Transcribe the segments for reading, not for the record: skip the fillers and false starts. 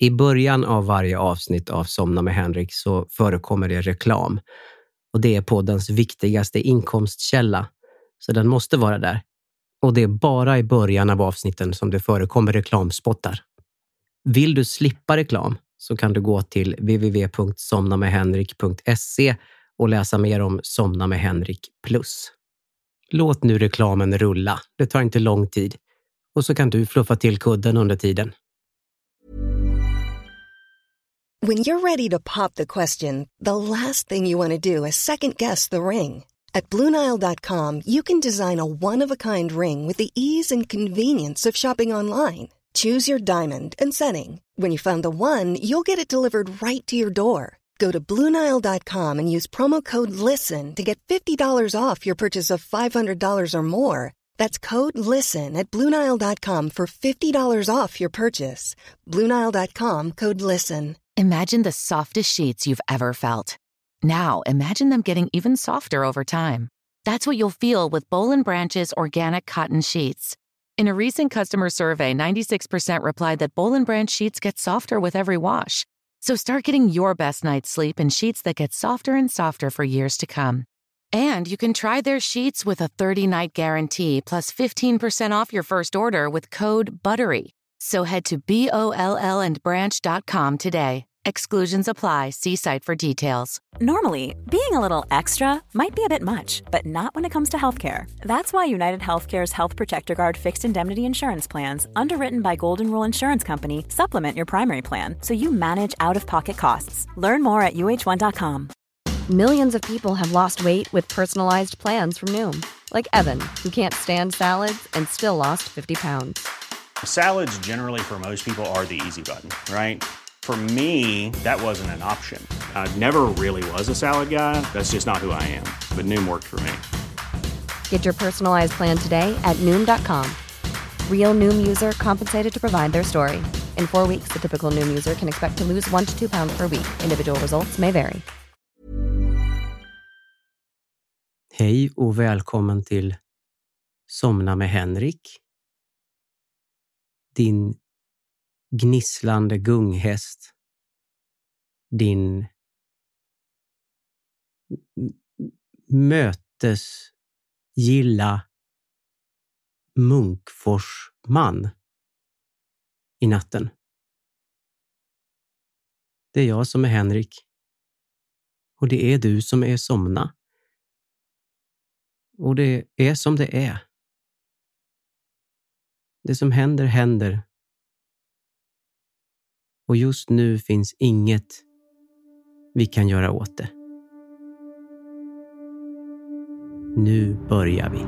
I början av varje avsnitt av Somna med Henrik så förekommer det reklam. Och det är poddens viktigaste inkomstkälla. Så den måste vara där. Och det är bara i början av avsnitten som det förekommer reklamspottar. Vill du slippa reklam så kan du gå till www.somnamedhenrik.se och läsa mer om Somna med Henrik Plus. Låt nu reklamen rulla. Det tar inte lång tid. Och så kan du fluffa till kudden under tiden. When you're ready to pop the question, the last thing you want to do is second guess the ring. At BlueNile.com you can design a one-of-a-kind ring with the ease and convenience of shopping online. Choose your diamond and setting. When you find the one, you'll get it delivered right to your door. Go to BlueNile.com and use promo code LISTEN to get $50 off your purchase of $500 or more. That's code LISTEN at BlueNile.com for $50 off your purchase. BlueNile.com, code LISTEN. Imagine the softest sheets you've ever felt. Now, imagine them getting even softer over time. That's what you'll feel with Boll & Branch's organic cotton sheets. In a recent customer survey, 96% replied that Boll & Branch sheets get softer with every wash. So start getting your best night's sleep in sheets that get softer and softer for years to come. And you can try their sheets with a 30-night guarantee plus 15% off your first order with code BUTTERY. So head to BOLLandbranch.com today. Exclusions apply. See site for details. Normally, being a little extra might be a bit much, but not when it comes to healthcare. That's why United Healthcare's Health Protector Guard fixed indemnity insurance plans, underwritten by Golden Rule Insurance Company, supplement your primary plan so you manage out-of-pocket costs. Learn more at UH1.com. Millions of people have lost weight with personalized plans from Noom. Like Evan, who can't stand salads and still lost 50 pounds. Salads generally for most people are the easy button, right? For me, that wasn't an option. I never really was a salad guy. That's just not who I am. But Noom worked for me. Get your personalized plan today at Noom.com. Real Noom user compensated to provide their story. In 4 weeks, the typical Noom user can expect to lose 1 to 2 pounds per week. Individual results may vary. Hej och välkommen till Somna med Henrik. Din gnisslande gunghäst. Din mötesgilla Munkforsman i natten. Det är jag som är Henrik. Och det är du som är Somna. Och det är som det är. Det som händer, händer. Och just nu finns inget vi kan göra åt det. Nu börjar vi.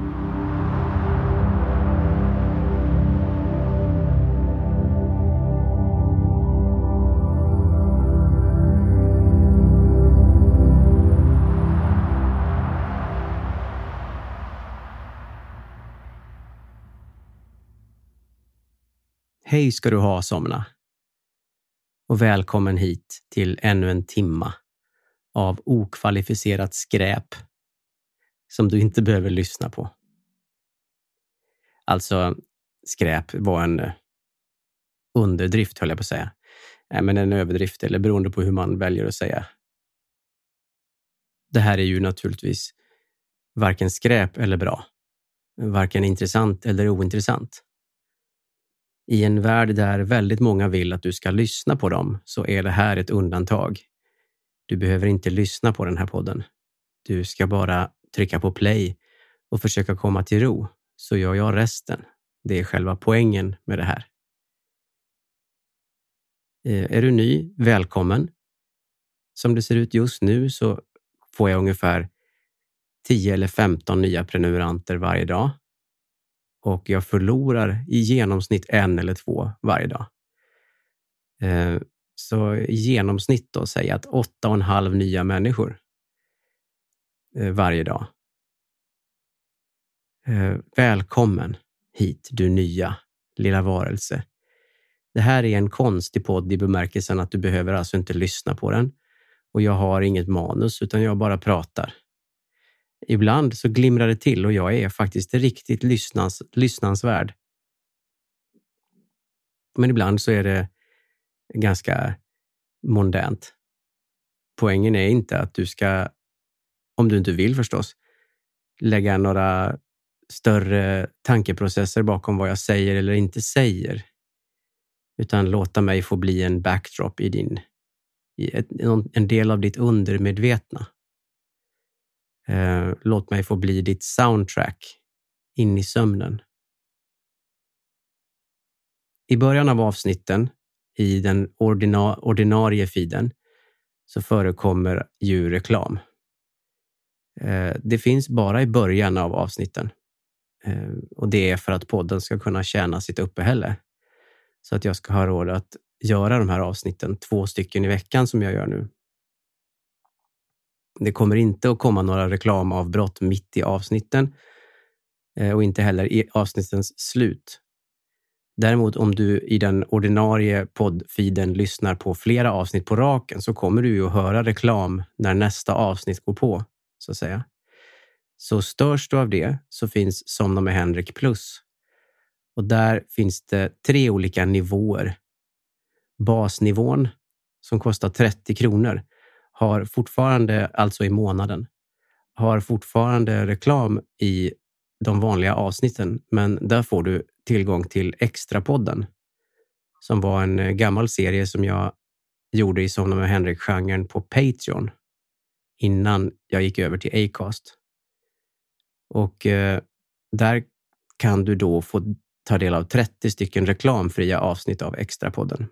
Hej ska du ha, Somna. Och välkommen hit till ännu en timma av okvalificerat skräp som du inte behöver lyssna på. Alltså, skräp var en underdrift, höll jag på att säga. Men en överdrift, eller beroende på hur man väljer att säga. Det här är ju naturligtvis varken skräp eller bra. Varken intressant eller ointressant. I en värld där väldigt många vill att du ska lyssna på dem så är det här ett undantag. Du behöver inte lyssna på den här podden. Du ska bara trycka på play och försöka komma till ro, så gör jag resten. Det är själva poängen med det här. Är du ny? Välkommen. Som det ser ut just nu så får jag ungefär 10 eller 15 nya prenumeranter varje dag. Och jag förlorar i genomsnitt 1 eller 2 varje dag. Så i genomsnitt då säger jag att 8,5 nya människor varje dag. Välkommen hit, du nya lilla varelse. Det här är en konstig podd i bemärkelsen att du behöver alltså inte lyssna på den. Och jag har inget manus utan jag bara pratar. Ibland så glimrar det till och jag är faktiskt riktigt lyssnansvärd. Men ibland så är det ganska mondänt. Poängen är inte att du ska, om du inte vill förstås, lägga några större tankeprocesser bakom vad jag säger eller inte säger. Utan låta mig få bli en backdrop i en del av ditt undermedvetna. Låt mig få bli ditt soundtrack in i sömnen. I början av avsnitten i den ordinarie feeden så förekommer ju reklam. Det finns bara i början av avsnitten. Och det är för att podden ska kunna tjäna sitt uppehälle. Så att jag ska ha råd att göra de här avsnitten 2 stycken i veckan som jag gör nu. Det kommer inte att komma några reklamavbrott mitt i avsnitten och inte heller i avsnittens slut. Däremot om du i den ordinarie poddfeeden lyssnar på flera avsnitt på raken så kommer du ju att höra reklam när nästa avsnitt går på, så att säga. Så störs du av det så finns Somna med Henrik Plus. Och där finns det 3 olika nivåer. Basnivån som kostar 30 kronor har fortfarande, alltså i månaden, har fortfarande reklam i de vanliga avsnitten. Men där får du tillgång till Extrapodden som var en gammal serie som jag gjorde i Somna med Henrik-genren på Patreon innan jag gick över till Acast. Och där kan du då få ta del av 30 stycken reklamfria avsnitt av Extrapodden.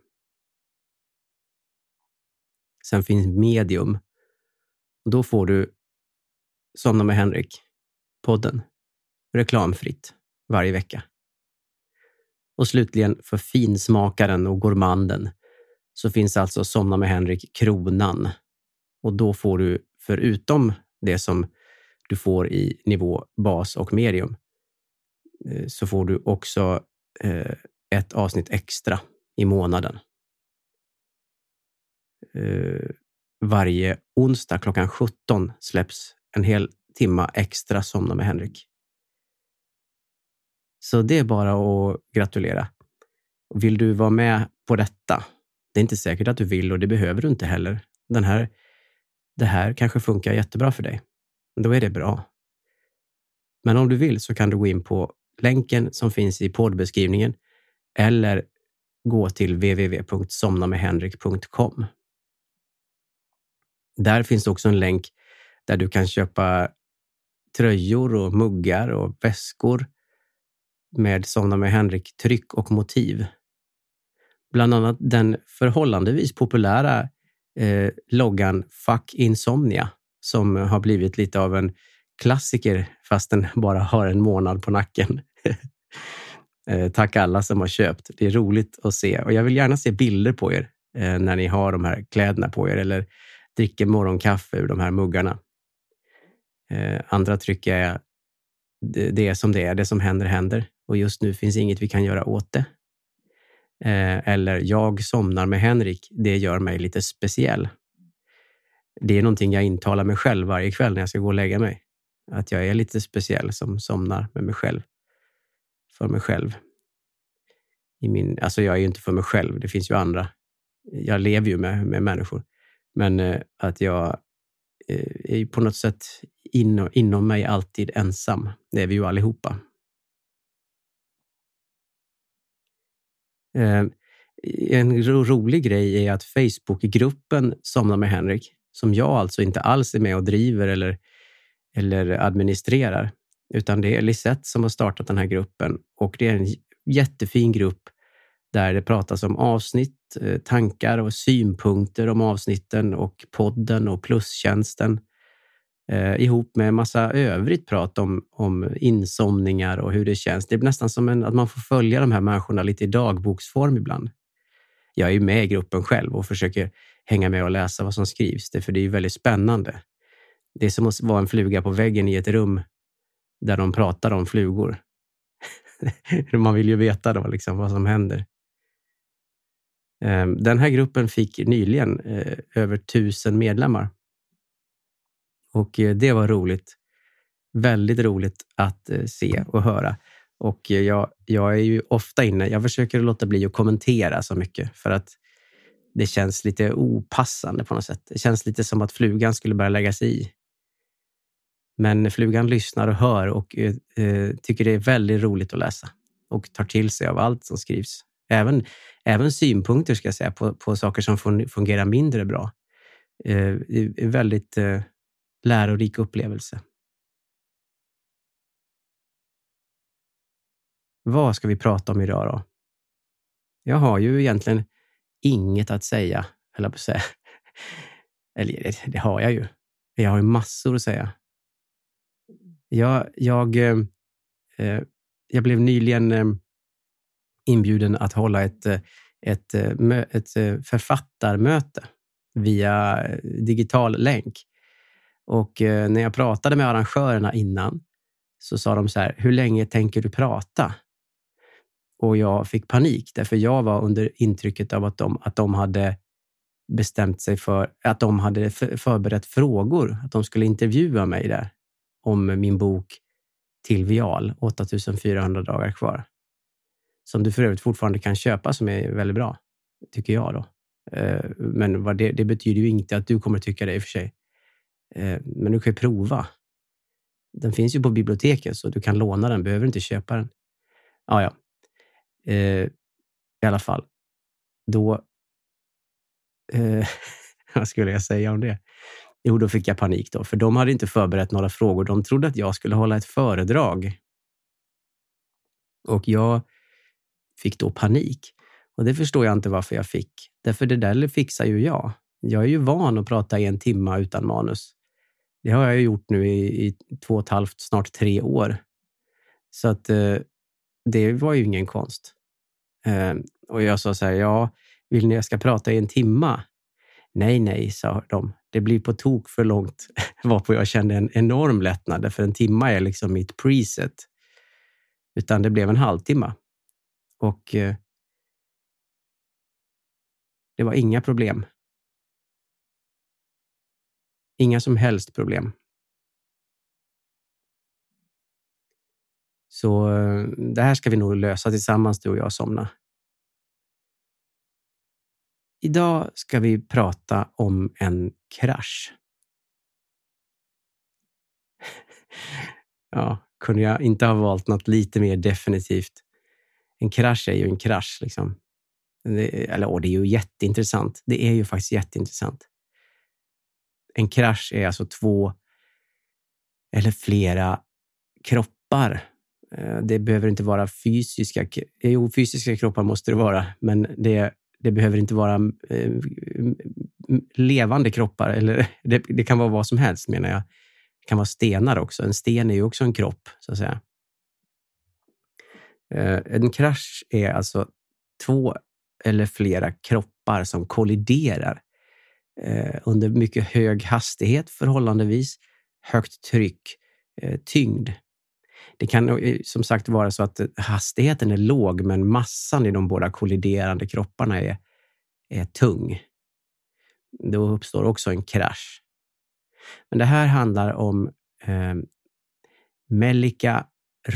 Sen finns Medium. Och då får du Somna med Henrik-podden reklamfritt varje vecka. Och slutligen för finsmakaren och gourmanden så finns alltså Somna med Henrik Kronan. Och då får du förutom det som du får i nivå bas och medium så får du också ett avsnitt extra i månaden. Varje onsdag klockan 17 släpps en hel timma extra Somna med Henrik. Så det är bara att gratulera. Vill du vara med på detta? Det är inte säkert att du vill och det behöver du inte heller. Det här kanske funkar jättebra för dig. Då är det bra. Men om du vill så kan du gå in på länken som finns i poddbeskrivningen eller gå till www.somnamedhenrik.com. Där finns också en länk där du kan köpa tröjor och muggar och väskor med Somna med Henrik-tryck och motiv. Bland annat den förhållandevis populära loggan Fuck Insomnia som har blivit lite av en klassiker fast den bara har en månad på nacken. Tack alla som har köpt. Det är roligt att se och jag vill gärna se bilder på er när ni har de här kläderna på er eller dricker morgonkaffe ur de här muggarna. Andra tryck är det är som det är. Det som händer. Och just nu finns inget vi kan göra åt det. Eller jag somnar med Henrik. Det gör mig lite speciell. Det är någonting jag intalar mig själv varje kväll när jag ska gå och lägga mig. Att jag är lite speciell som somnar med mig själv. För mig själv. Alltså jag är ju inte för mig själv. Det finns ju andra. Jag lever ju med människor. Men att jag är på något sätt inom mig alltid ensam. Det är vi ju allihopa. En rolig grej är att Facebookgruppen Somna med Henrik, som jag alltså inte alls är med och driver eller administrerar, utan det är Lisette som har startat den här gruppen och det är en jättefin grupp där det pratas om avsnitt, tankar och synpunkter om avsnitten och podden och plustjänsten ihop med en massa övrigt prat om insomningar och hur det känns. Det är nästan som att man får följa de här människorna lite i dagboksform ibland. Jag är ju med i gruppen själv och försöker hänga med och läsa vad som skrivs. För det är ju väldigt spännande. Det är som att vara en fluga på väggen i ett rum där de pratar om flugor. Man vill ju veta då liksom vad som händer. Den här gruppen fick nyligen över 1000 medlemmar. Och det var roligt. Väldigt roligt att se och höra. Och jag är ju ofta inne. Jag försöker låta bli att kommentera så mycket. För att det känns lite opassande på något sätt. Det känns lite som att flugan skulle börja lägga sig i. Men flugan lyssnar och hör och tycker det är väldigt roligt att läsa. Och tar till sig av allt som skrivs. Även synpunkter ska jag säga på saker som fungerar mindre bra. Det är en väldigt lärorik upplevelse. Vad ska vi prata om idag då? Jag har ju egentligen inget att säga, eller på att säga. Eller det har jag ju. Jag har ju massor att säga. Jag blev nyligen inbjuden att hålla ett författarmöte via digital länk. Och när jag pratade med arrangörerna innan så sa de så här: hur länge tänker du prata? Och jag fick panik därför jag var under intrycket av att de hade bestämt sig för att de hade förberett frågor, att de skulle intervjua mig där om min bok Till Vial, 8400 dagar kvar. Som du för övrigt fortfarande kan köpa, som är väldigt bra, tycker jag då. Men det betyder ju inte att du kommer tycka det i och för sig. Men du kan ju prova. Den finns ju på biblioteket så du kan låna den, behöver inte köpa den. Ja. I alla fall. Då vad skulle jag säga om det? Jo, då fick jag panik då. För de hade inte förberett några frågor. De trodde att jag skulle hålla ett föredrag. Och jag fick då panik. Och det förstår jag inte varför jag fick. Därför det där fixar ju jag. Jag är ju van att prata i 1 timme utan manus. Det har jag gjort nu i 2,5, snart 3 år. Så att det var ju ingen konst. Och jag sa så här: ja, vill ni jag ska prata i 1 timme? Nej, sa de. Det blir på tok för långt. Varpå jag kände en enorm lättnad. För 1 timme är liksom mitt preset. Utan det blev en halvtimme. Och det var inga problem. Inga som helst problem. Så det här ska vi nog lösa tillsammans, du och jag, Somna. Idag ska vi prata om en krasch. Ja, kunde jag inte ha valt något lite mer definitivt. En krasch är ju en krasch liksom. Det är ju jätteintressant. Det är ju faktiskt jätteintressant. En krasch är alltså 2 eller flera kroppar. Det behöver inte vara fysiska. Jo, fysiska kroppar måste det vara. Men det behöver inte vara levande kroppar. Eller det kan vara vad som helst, menar jag. Det kan vara stenar också. En sten är ju också en kropp, så att säga. En krasch är alltså 2 eller flera kroppar som kolliderar under mycket hög hastighet, förhållandevis högt tryck, tyngd. Det kan som sagt vara så att hastigheten är låg, men massan i de båda kolliderande kropparna är tung. Då uppstår också en krasch. Men det här handlar om Melika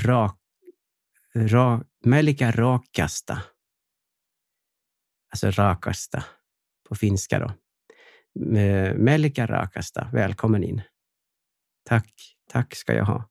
Rakasta. Alltså Rakasta på finska då. Melika Rakasta, välkommen in. Tack ska jag ha.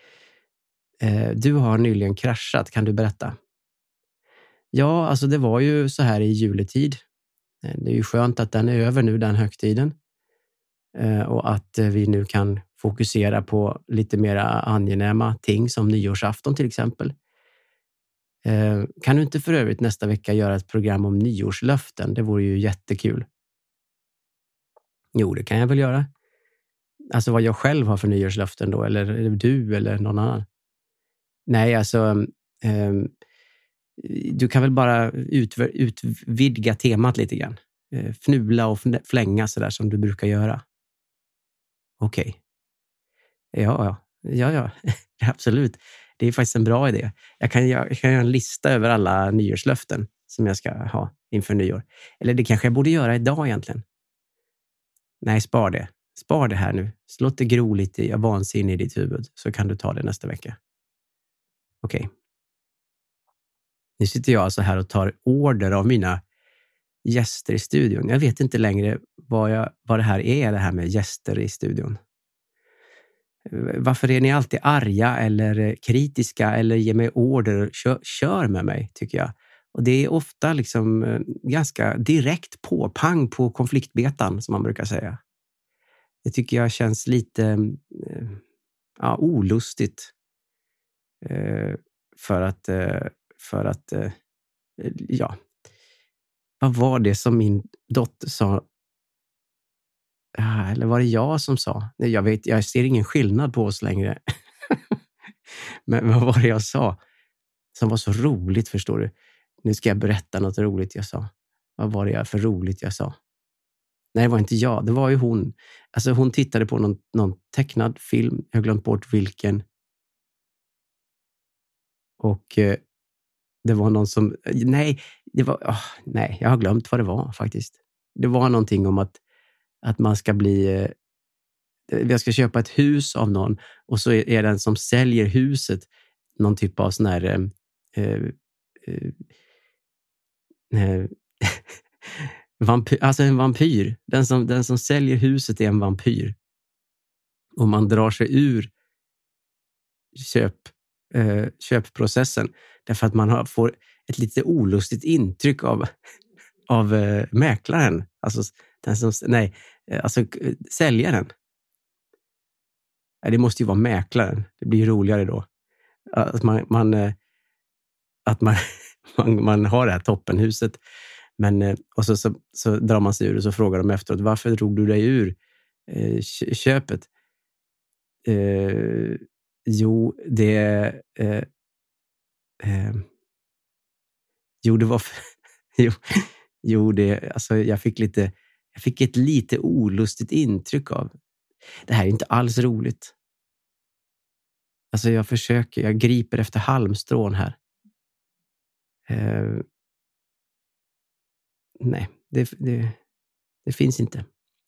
Du har nyligen kraschat, kan du berätta? Ja, alltså det var ju så här i juletid. Det är ju skönt att den är över nu, den högtiden. Och att vi nu kan fokusera på lite mera angenäma ting som nyårsafton till exempel. Kan du inte för övrigt nästa vecka göra ett program om nyårslöften? Det vore ju jättekul. Jo, det kan jag väl göra. Alltså vad jag själv har för nyårslöften då, eller du eller någon annan. Nej, alltså du kan väl bara utvidga temat lite grann. Fnula och flänga sådär som du brukar göra. Okej. Ja, absolut. Det är faktiskt en bra idé. Jag kan göra en lista över alla nyårslöften som jag ska ha inför nyår. Eller det kanske jag borde göra idag egentligen. Nej, spar det. Spar det här nu. Låt det gro lite i vansinne i ditt huvud, så kan du ta det nästa vecka. Okej. Nu sitter jag alltså här och tar order av mina gäster i studion. Jag vet inte längre vad det här är, det här med gäster i studion. Varför är ni alltid arga eller kritiska eller ger mig order? Kör med mig, tycker jag. Och det är ofta liksom ganska direkt pang på konfliktbetan, som man brukar säga. Det tycker jag känns lite olustigt. För att vad var det som min dotter sa? Eller var det jag som sa? Jag ser ingen skillnad på oss längre. Men vad var det jag sa som var så roligt, förstår du? Nu ska jag berätta något roligt jag sa. Vad var det för roligt jag sa? Nej, det var inte jag. Det var ju hon. Alltså hon tittade på någon tecknad film. Jag har glömt bort vilken. Och det var någon som... Nej, jag har glömt vad det var faktiskt. Det var någonting om att man ska bli... Jag ska köpa ett hus av någon och så är den som säljer huset någon typ av sån här... alltså en vampyr. Den som säljer huset är en vampyr. Och man drar sig ur köpprocessen därför att man får ett lite olustigt intryck av mäklaren. Alltså säljaren. Det måste ju vara mäklaren. Det blir roligare då. Att man har det här toppenhuset. Men, och så drar man sig ur och så frågar de efteråt, varför drog du dig ur köpet? Jag fick ett lite olustigt intryck av. Det här är inte alls roligt. Alltså jag griper efter halmstrån här. Nej, det finns inte.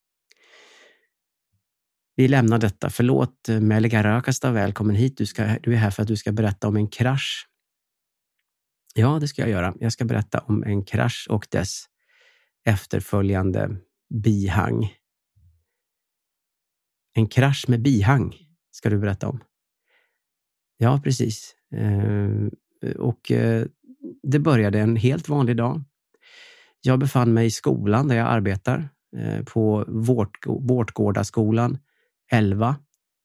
Vi lämnar detta. Förlåt, Melika Rakasta, välkommen hit. Du är här för att du ska berätta om en krasch. Ja, det ska jag göra. Jag ska berätta om en krasch och dess efterföljande bihang. En krasch med bihang ska du berätta om. Ja, precis. Det började en helt vanlig dag. Jag befann mig i skolan där jag arbetar. På Vårtgårdaskolan 11.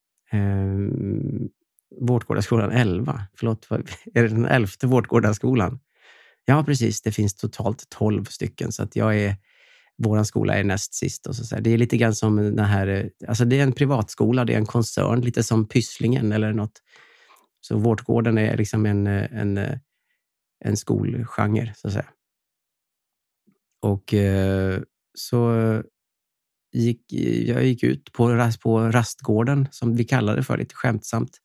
Vårtgårdaskolan 11. Förlåt, är det den 11:e Vårtgårdaskolan? Ja, precis. Det finns totalt 12 stycken. Så att våran skola är näst sist. Och så. Det är lite grann som den här... Alltså det är en privatskola, det är en koncern. Lite som Pysslingen eller något. Så Vårtgården är liksom en skolgenre, så att säga. Och så jag gick ut på rastgården, som vi kallar det för lite skämtsamt.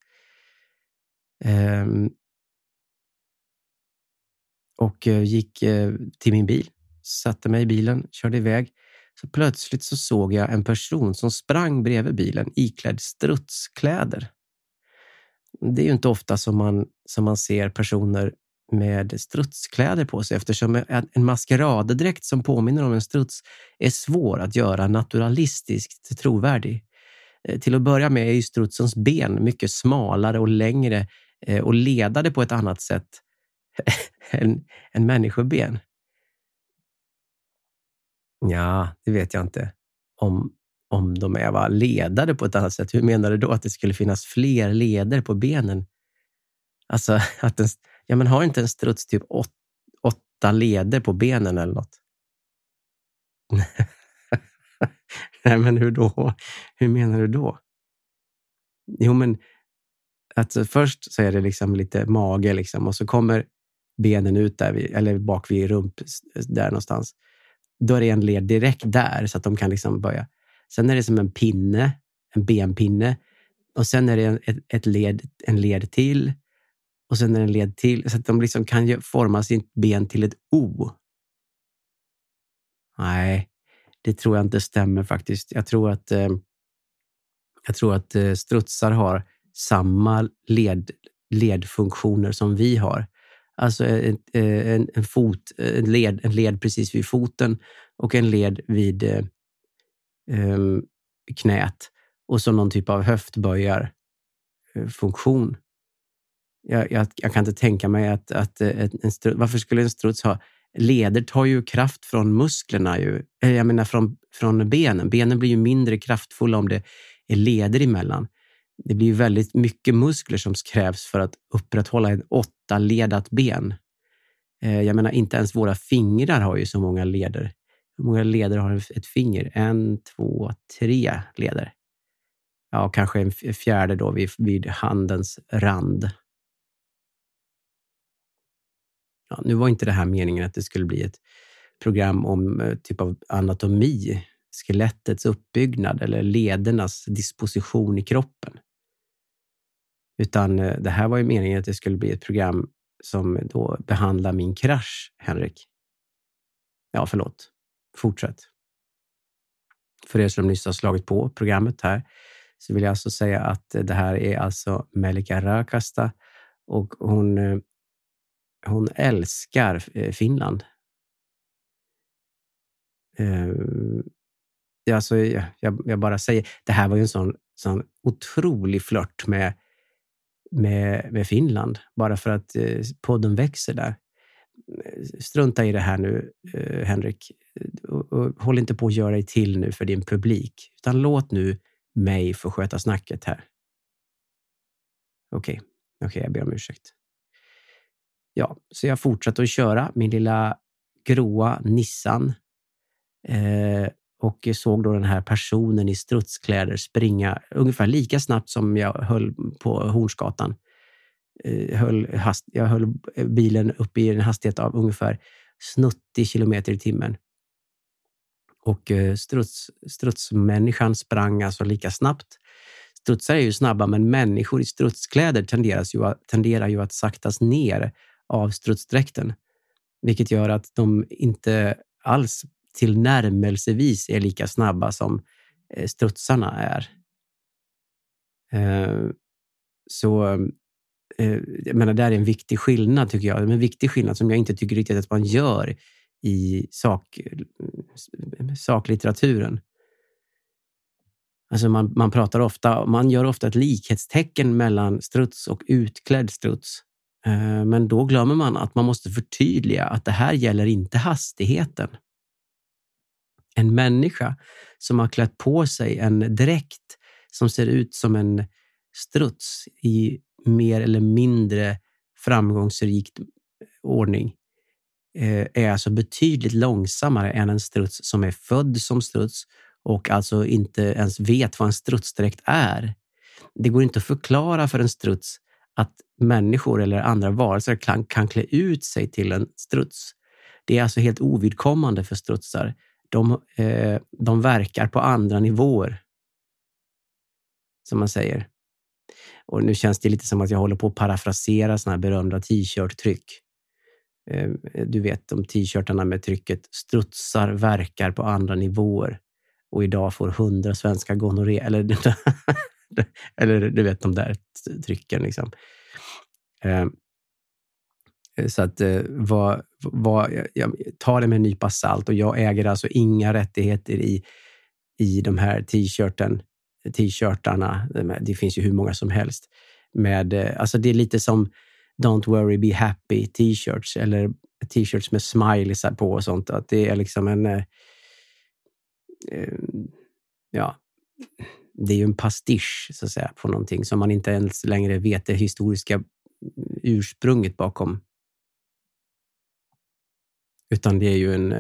Och gick till min bil, satte mig i bilen, körde iväg. Så plötsligt så såg jag en person som sprang bredvid bilen iklädd strutskläder. Det är ju inte ofta som man ser personer med strutskläder på sig, eftersom en maskeraddräkt som påminner om en struts är svår att göra naturalistiskt trovärdig. Till att börja med är ju strutsens ben mycket smalare och längre och ledade på ett annat sätt än människoben. Ja, det vet jag inte. Om de är ledade på ett annat sätt. Hur menar du då att det skulle finnas fler leder på benen? Alltså, men har inte en struts typ 8 leder på benen eller något? Nej, men hur då? Hur menar du då? Jo, men att först så är det liksom lite mage liksom, och så kommer benen ut där, eller bak vid rump där någonstans. Då är det en led direkt där så att de kan liksom börja. Sen är det som en pinne, en benpinne, och sen är det en led till. Och sen är det en led till, så att de liksom kan forma sitt ben till ett O. Nej, det tror jag inte stämmer faktiskt. Jag tror att strutsar har samma ledfunktioner som vi har. Alltså en led precis vid foten och en led vid knät och så någon typ av höftböjarfunktion. Jag kan inte tänka mig att en struts, varför skulle en struts ha leder? Tar ju kraft från musklerna ju. Jag menar från benen. Benen blir ju mindre kraftfulla om det är leder emellan. Det blir ju väldigt mycket muskler som krävs för att upprätthålla ett 8-ledat ben. Jag menar, inte ens våra fingrar har ju så många leder. Hur många leder har ett finger? 1, 2, 3 leder. Ja, kanske en fjärde då vid handens rand. Ja, nu var inte det här meningen att det skulle bli ett program om typ av anatomi, skelettets uppbyggnad eller ledernas disposition i kroppen. Utan det här var ju meningen att det skulle bli ett program som då behandlar min krasch, Henrik. Ja, förlåt. Fortsätt. För er som nyss har slagit på programmet här så vill jag alltså säga att det här är alltså Melika Rakasta och hon älskar Finland. Alltså, jag bara säger, det här var ju en sån otrolig flört med Finland. Bara för att podden växer där. Strunta i det här nu, Henrik. Och håll inte på att göra dig till nu för din publik. Utan låt nu mig få sköta snacket här. Okej, jag ber om ursäkt. Ja, så jag fortsatte att köra min lilla gråa Nissan. Och såg då den här personen i strutskläder springa ungefär lika snabbt som jag höll på Hornsgatan. Jag höll bilen uppe i en hastighet av ungefär 90 kilometer i timmen. Och strutsmänniskan sprang alltså lika snabbt. Strutsar är ju snabba, men människor i strutskläder tenderar ju att saktas ner av strutsdräkten. Vilket gör att de inte alls tillnärmelsevis är lika snabba som strutsarna är. Jag menar, det är en viktig skillnad tycker jag. En viktig skillnad som jag inte tycker riktigt att man gör i saklitteraturen. Alltså man gör ofta ett likhetstecken mellan struts och utklädd struts. Men då glömmer man att man måste förtydliga att det här gäller inte hastigheten. En människa som har klätt på sig en dräkt som ser ut som en struts i mer eller mindre framgångsrikt ordning är alltså betydligt långsammare än en struts som är född som struts och alltså inte ens vet vad en strutsdräkt är. Det går inte att förklara för en struts att människor eller andra varelser kan klä ut sig till en struts. Det är alltså helt ovidkommande för strutsar. De verkar på andra nivåer, som man säger. Och nu känns det lite som att jag håller på att parafrasera såna här berömda t-shirt-tryck. Du vet, de t-shirtarna med trycket strutsar verkar på andra nivåer. Och idag får 100 svenska gonorré. Eller du vet de där trycken liksom. Så att jag tar det med en nypa salt och jag äger alltså inga rättigheter i de här t-shirtarna. Det finns ju hur många som helst. Alltså det är lite som Don't worry, be happy t-shirts eller t-shirts med smileys på och sånt. Att det är liksom det är ju en pastisch så att säga på någonting som man inte ens längre vet det historiska ursprunget bakom. Utan det är ju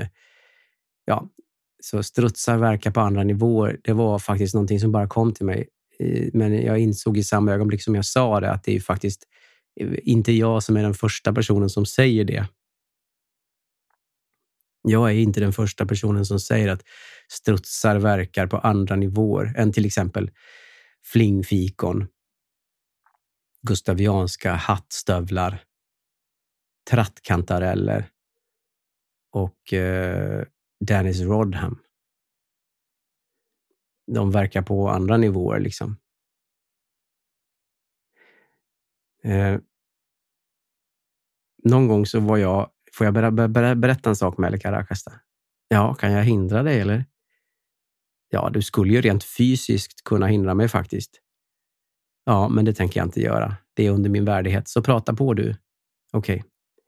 så strutsar verkar på andra nivåer. Det var faktiskt någonting som bara kom till mig. Men jag insåg i samma ögonblick som jag sa det att det är faktiskt inte jag som är den första personen som säger det. Jag är inte den första personen som säger att strutsar verkar på andra nivåer än till exempel flingfikon, gustavianska hattstövlar, trattkantareller och Dennis Rodham. De verkar på andra nivåer liksom. någon gång så var jag... Får jag berätta en sak, Melika Rakasta? Ja, kan jag hindra dig eller? Ja, du skulle ju rent fysiskt kunna hindra mig faktiskt. Ja, men det tänker jag inte göra. Det är under min värdighet. Så prata på du. Okej.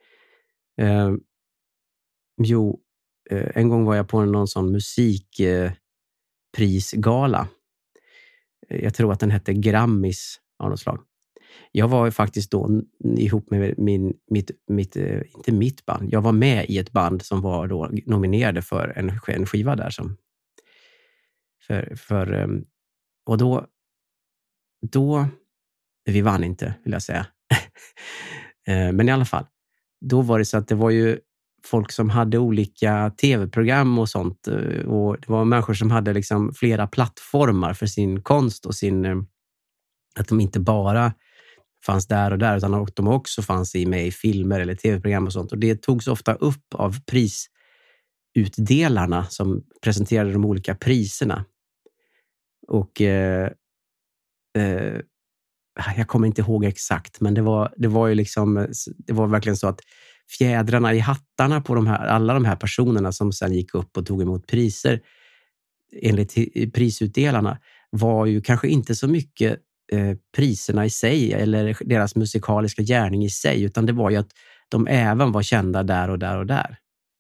En gång var jag på någon sån musikprisgala. Jag tror att den hette Grammis av något slag. Jag var faktiskt då ihop med inte mitt band. Jag var med i ett band som var då nominerade för en skiva där som och då vi vann inte, vill jag säga. Men i alla fall, då var det så att det var ju folk som hade olika tv-program och sånt, och det var människor som hade liksom flera plattformar för sin konst och sin, att de inte bara fanns där och där, utan de också fanns med i filmer eller tv-program och sånt, och det togs ofta upp av prisutdelarna som presenterade de olika priserna. Och jag kommer inte ihåg exakt, men det var ju liksom, det var verkligen så att fjädrarna i hattarna på alla de här personerna som sen gick upp och tog emot priser enligt prisutdelarna var ju kanske inte så mycket priserna i sig eller deras musikaliska gärning i sig, utan det var ju att de även var kända där och där och där.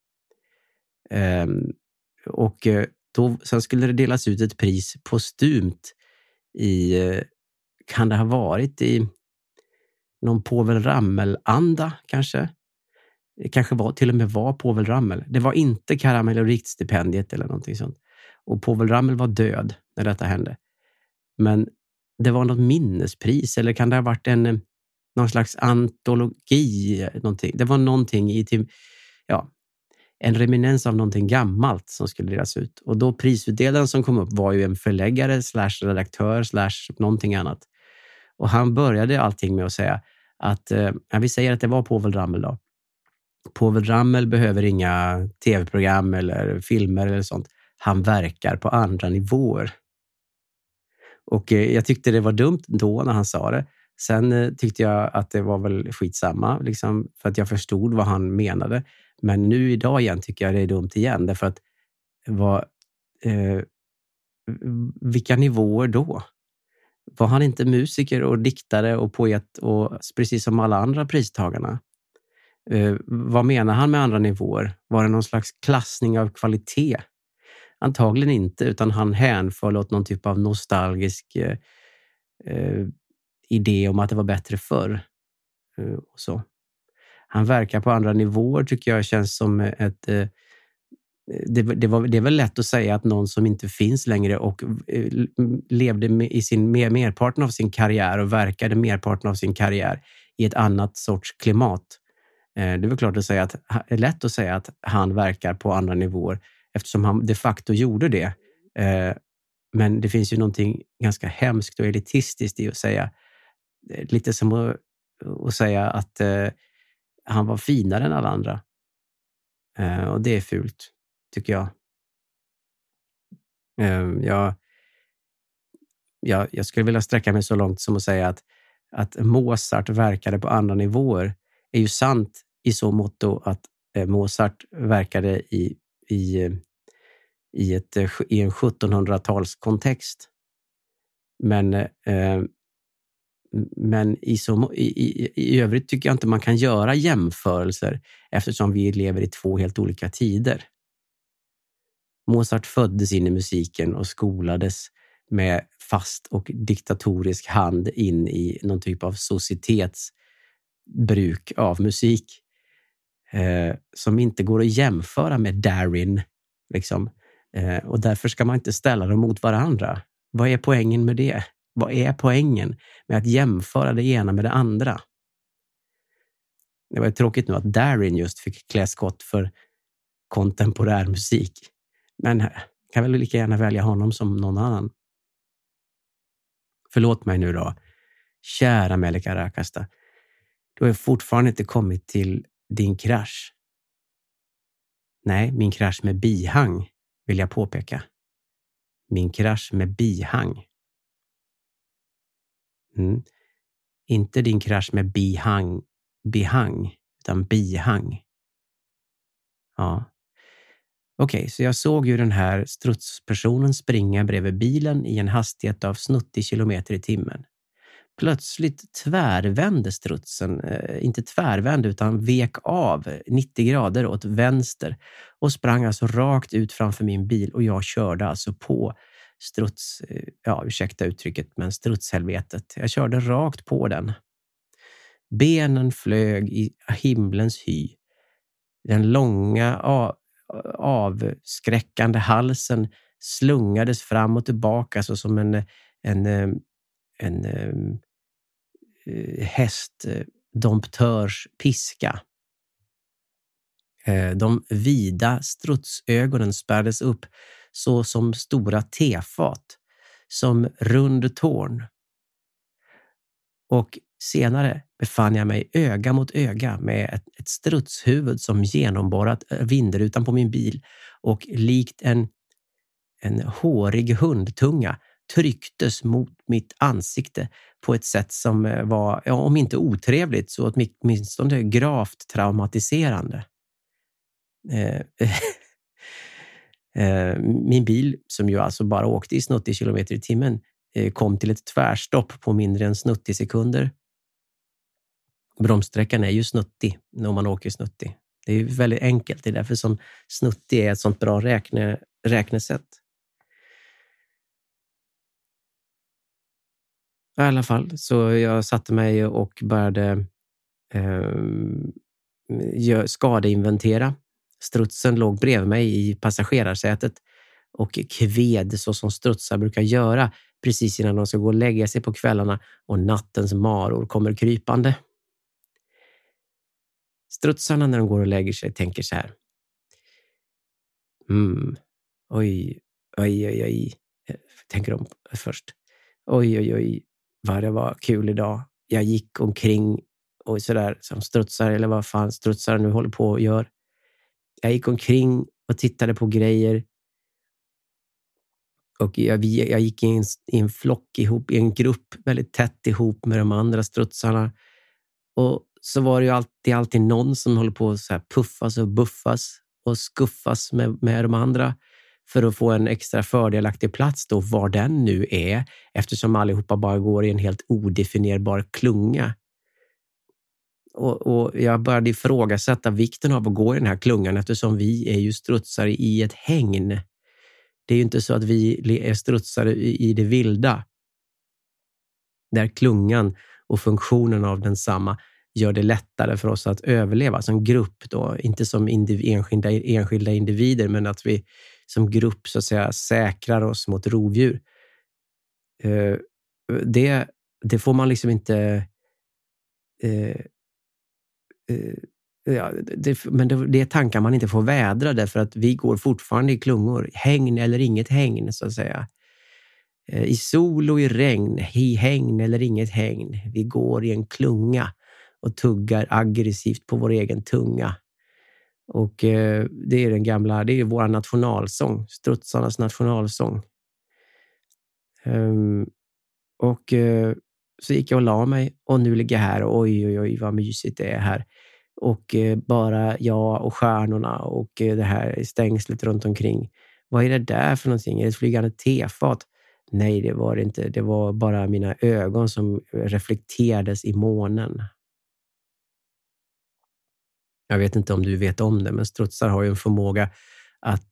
Och då sen skulle det delas ut ett pris postumt i, kan det ha varit i någon Povel Ramel-anda kanske? Det kanske till och med var Povel Ramel. Det var inte Karamell- och Richtstipendiet eller någonting sånt. Och Povel Ramel var död när detta hände. Men det var något minnespris, eller kan det ha varit någon slags antologi, någonting. Det var någonting en reminens av någonting gammalt som skulle delas ut. Och då prisutdelaren som kom upp var ju en förläggare / redaktör / någonting annat. Och han började allting med att säga att vi säger att det var Povel Ramel då. Povel Ramel behöver inga tv-program eller filmer eller sånt. Han verkar på andra nivåer. Och jag tyckte det var dumt då när han sa det. Sen tyckte jag att det var väl skitsamma, liksom, för att jag förstod vad han menade. Men nu idag igen tycker jag det är dumt igen. Därför att vilka nivåer då? Var han inte musiker och diktare och poet och precis som alla andra pristagarna? Vad menar han med andra nivåer? Var det någon slags klassning av kvalitet? Antagligen inte, utan han hänföll åt någon typ av nostalgisk idé om att det var bättre förr. Och så. Han verkar på andra nivåer, tycker jag känns som ett... Det är väl lätt att säga att någon som inte finns längre och levde i sin merparten av sin karriär och verkade merparten av sin karriär i ett annat sorts klimat. Det är väl klart att säga att det är lätt att säga att han verkar på andra nivåer eftersom han de facto gjorde det. Men det finns ju någonting ganska hemskt och elitistiskt i att säga, lite som att säga att han var finare än alla andra. Och det är fult, tycker jag. Jag skulle vilja sträcka mig så långt som att säga att Mozart verkade på andra nivåer är ju sant i så motto att Mozart verkade i en 1700-talskontext. Men i övrigt tycker jag inte man kan göra jämförelser eftersom vi lever i två helt olika tider. Mozart föddes in i musiken och skolades med fast och diktatorisk hand in i någon typ av societetsbruk av musik som inte går att jämföra med Darin. Liksom. Och därför ska man inte ställa dem mot varandra. Vad är poängen med det? Vad är poängen med att jämföra det ena med det andra? Det var tråkigt nu att Darin just fick klä skott för kontemporär musik. Men kan väl lika gärna välja honom som någon annan. Förlåt mig nu då. Kära Melika Rakasta. Du har fortfarande inte kommit till din krasch. Nej, min krasch med bihang vill jag påpeka. Min krasch med bihang. Inte din krasch med bihang, utan bihang. Ja. Okej, så jag såg ju den här strutspersonen springa bredvid bilen i en hastighet av 90 kilometer i timmen. Plötsligt tvärvände strutsen, inte tvärvände utan vek av 90 grader åt vänster och sprang alltså rakt ut framför min bil och jag körde alltså på struts, ursäkta uttrycket, men strutshelvetet. Jag körde rakt på den. Benen flög i himlens hy. Den långa avskräckande halsen slungades fram och tillbaka så som en hästdomptörs piska. De vida strutsögonen spärrades upp så som stora tefat, som rund torn. Och senare befann jag mig öga mot öga med ett strutshuvud som genomborrat vindrutan på min bil och likt en hårig hundtunga trycktes mot mitt ansikte på ett sätt som var, om inte otrevligt, så åtminstone gravt traumatiserande. Min bil, som ju alltså bara åkte i 80 kilometer i timmen, kom till ett tvärstopp på mindre än 90 sekunder. Bromssträckan är ju 90 när man åker 90. Det är ju väldigt enkelt. Det är därför som 90 är ett sånt bra räknesätt. I alla fall, så jag satte mig och började skadeinventera. Strutsen låg bredvid mig i passagerarsätet och kved så som strutsar brukar göra precis innan de ska gå och lägga sig på kvällarna och nattens maror kommer krypande. Strutsarna när de går och lägger sig tänker så här. Oj, tänker de först. Oj, vad det var kul idag. Jag gick omkring och sådär som strutsar, eller vad fan strutsar nu håller på och gör. Jag gick omkring och tittade på grejer. Och jag gick i en flock ihop, i en grupp väldigt tätt ihop med de andra strutsarna. Och så var det ju alltid någon som håller på att så här puffas och buffas och skuffas med de andra för att få en extra fördelaktig plats då, var den nu är, eftersom allihopa bara går i en helt odefinierbar klunga. Och jag började ifrågasätta vikten av att gå i den här klungan, eftersom vi är ju strutsare i ett hägn. Det är ju inte så att vi är strutsare i det vilda. Där klungan och funktionen av densamma gör det lättare för oss att överleva som grupp då. Inte som enskilda individer, men att vi som grupp så att säga säkrar oss mot rovdjur. Det får man liksom inte... Men det är tankar man inte får vädra, därför att vi går fortfarande i klungor. Hägn eller inget hägn så att säga. I sol och i regn, i hägn eller inget hägn. Vi går i en klunga och tuggar aggressivt på vår egen tunga. Och det är vår nationalsång, strutsarnas nationalsång. Så gick jag och la mig och nu ligger jag här och oj vad mysigt det är här. Och bara jag och stjärnorna och det här stängslet runt omkring. Vad är det där för någonting? Är det ett flygande tefat? Nej, det var det inte. Det var bara mina ögon som reflekterades i månen. Jag vet inte om du vet om det, men strutsar har ju en förmåga att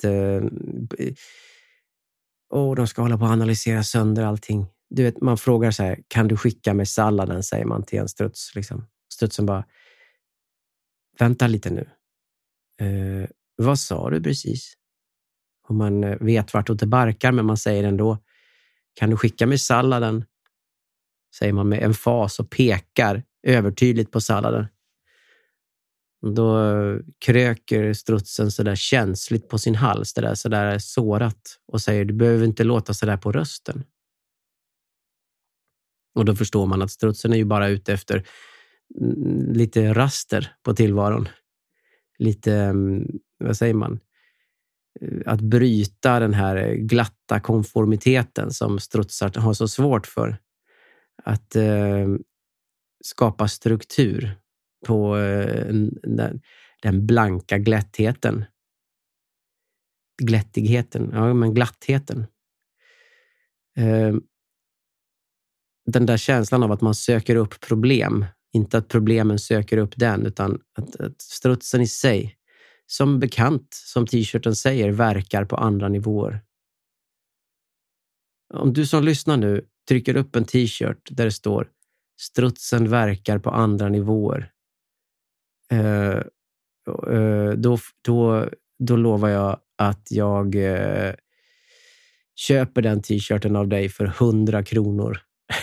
de ska hålla på att analysera sönder allting. Du vet, man frågar så här, kan du skicka mig salladen, säger man till en struts. Liksom. Strutsen bara, vänta lite nu. Vad sa du precis? Och man vet vart det barkar, men man säger ändå, kan du skicka mig salladen? Säger man med emfas och pekar övertydligt på salladen. Då kröker strutsen så där känsligt på sin hals, det där så där sårat, och säger, du behöver inte låta så där på rösten. Och då förstår man att strutsen är ju bara ute efter lite raster på tillvaron. Lite, vad säger man? Att bryta den här glatta konformiteten som strutsar har så svårt för. Att skapa struktur. på den blanka glättigheten. Glättigheten, ja men glattheten. Den där känslan av att man söker upp problem. Inte att problemen söker upp den, utan att strutsen i sig, som bekant, som t-shirten säger, verkar på andra nivåer. Om du som lyssnar nu trycker upp en t-shirt där det står strutsen verkar på andra nivåer, då lovar jag att jag köper den t-shirten av dig för 100 kronor.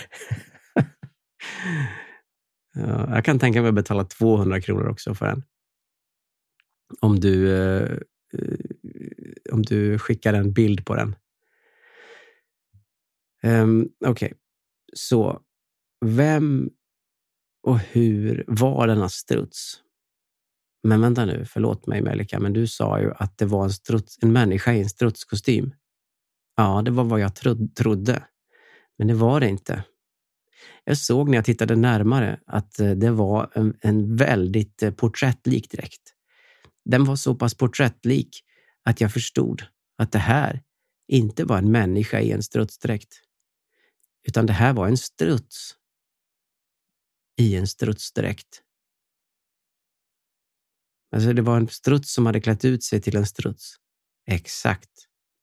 Ja, jag kan tänka mig att betala 200 kronor också för den. Om du skickar en bild på den. Okej. Så vem och hur var denna struts? Men vänta nu, förlåt mig Melika, men du sa ju att det var en människa i en strutskostym. Ja, det var vad jag trodde. Men det var det inte. Jag såg när jag tittade närmare att det var en väldigt porträttlik dräkt. Den var så pass porträttlik att jag förstod att det här inte var en människa i en strutsdräkt. Utan det här var en struts i en strutsdräkt. Alltså det var en struts som hade klätt ut sig till en struts. Exakt.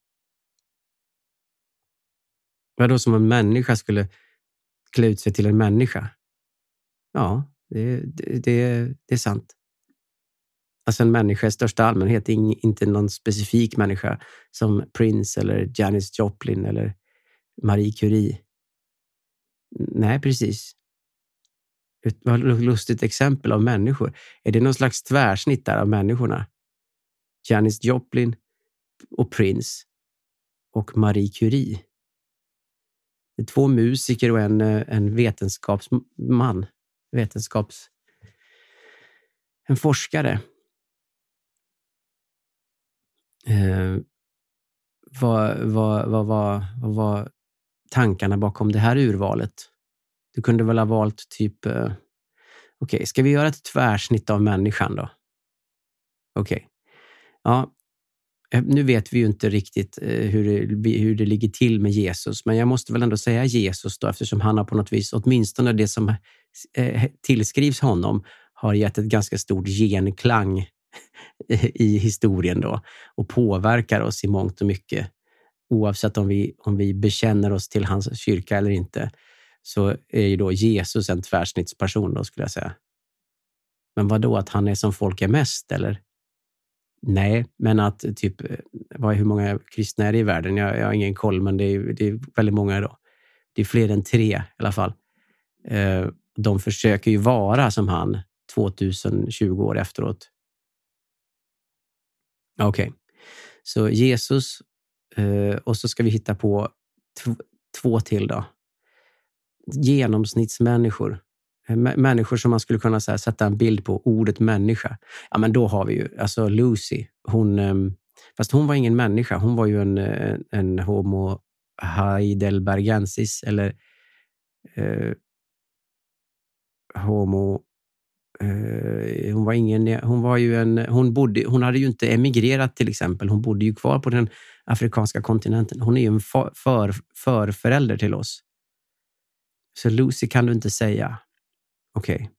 Vad då som en människa skulle klä ut sig till en människa? Ja, det är sant. Alltså en människa i största allmänhet, inte någon specifik människa som Prince eller Janis Joplin eller Marie Curie. Nej, precis. Vad lustigt exempel av människor. Är det någon slags tvärsnitt där av människorna? Janis Joplin och Prince och Marie Curie. Det är 2 musiker och en vetenskapsman. En forskare. Vad var tankarna bakom det här urvalet? Du kunde väl ha valt typ... Okej, ska vi göra ett tvärsnitt av människan då? Okej. Ja, nu vet vi ju inte riktigt hur det ligger till med Jesus. Men jag måste väl ändå säga Jesus då, eftersom han har på något vis, åtminstone det som tillskrivs honom, har gett ett ganska stort genklang i historien då. Och påverkar oss i mångt och mycket. Oavsett om vi bekänner oss till hans kyrka eller inte. Så är ju då Jesus en tvärsnittsperson då, skulle jag säga. Men vad då, att han är som folk är mest, eller? Nej, men att typ, hur många kristna är det i världen? Jag har ingen koll, men det är väldigt många då. Det är fler än 3 i alla fall. De försöker ju vara som han 2020 år efteråt. Okej. Så Jesus, och så ska vi hitta på 2 till då. Genomsnittsmänniskor. Människor som man skulle kunna sätta en bild på, ordet människa. Ja, men då har vi ju, alltså Lucy. Fast hon var ingen människa. Hon var ju en homo heidelbergensis eller homo... Hon hade ju inte emigrerat till exempel. Hon bodde ju kvar på den afrikanska kontinenten. Hon är ju en förförälder till oss. Så Lucy kan du inte säga. Okej.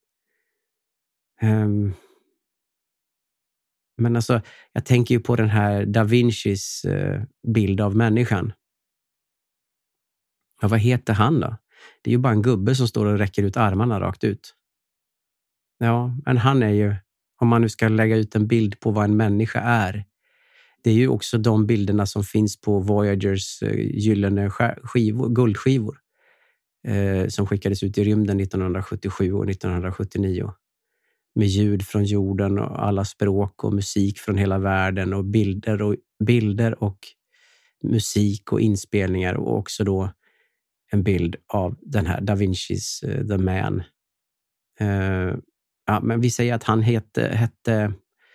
Men alltså, jag tänker ju på den här Da Vincis bild av människan. Ja, vad heter han då? Det är ju bara en gubbe som står och räcker ut armarna rakt ut. Ja, men han är ju, om man nu ska lägga ut en bild på vad en människa är. Det är ju också de bilderna som finns på Voyagers gyllene guldskivor. Som skickades ut i rymden 1977 och 1979. Med ljud från jorden och alla språk och musik från hela världen och bilder och musik och inspelningar, och också då en bild av den här Da Vincis The Man. Ja, men vi säger att han hette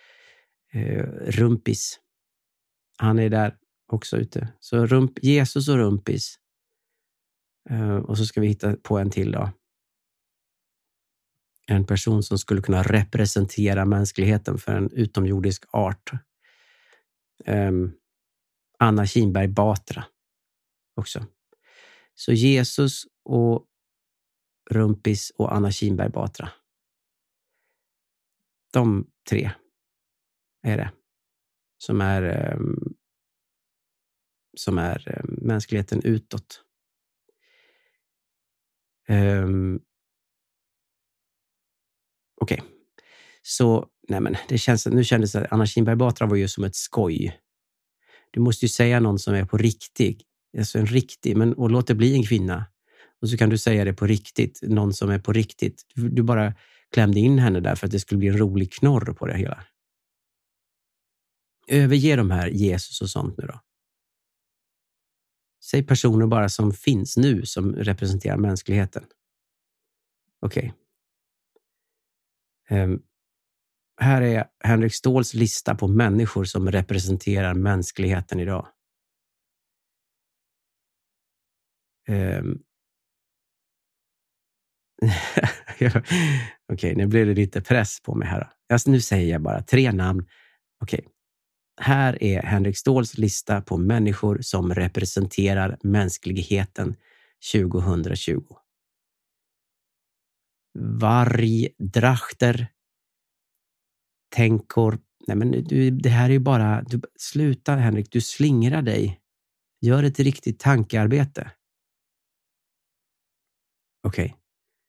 Rumpis. Han är där också ute. Så Jesus och Rumpis. Och så ska vi hitta på en till då. En person som skulle kunna representera mänskligheten för en utomjordisk art. Anna Kinberg Batra också. Så Jesus och Rumpis och Anna Kinberg Batra. De 3 är det som är mänskligheten utåt. Okej. Så nu kändes det att Anna Kinberg Batra var ju som ett skoj. Du måste ju säga någon som är på riktigt. Alltså en riktig, och låt det bli en kvinna. Och så kan du säga det på riktigt. Någon som är på riktigt. Du bara klämde in henne där för att det skulle bli en rolig knorr på det hela. Överge de här Jesus och sånt nu då. Säg personer bara som finns nu som representerar mänskligheten. Okej. Här är Henrik Ståhls lista på människor som representerar mänskligheten idag. Okej, nu blir det lite press på mig här. Nu säger jag bara 3 namn. Okej. Här är Henrik Ståhls lista på människor som representerar mänskligheten 2020. Vargdrachter. Tänkor. Nej men det här är ju bara... sluta Henrik, du slingrar dig. Gör ett riktigt tankearbete. Okej.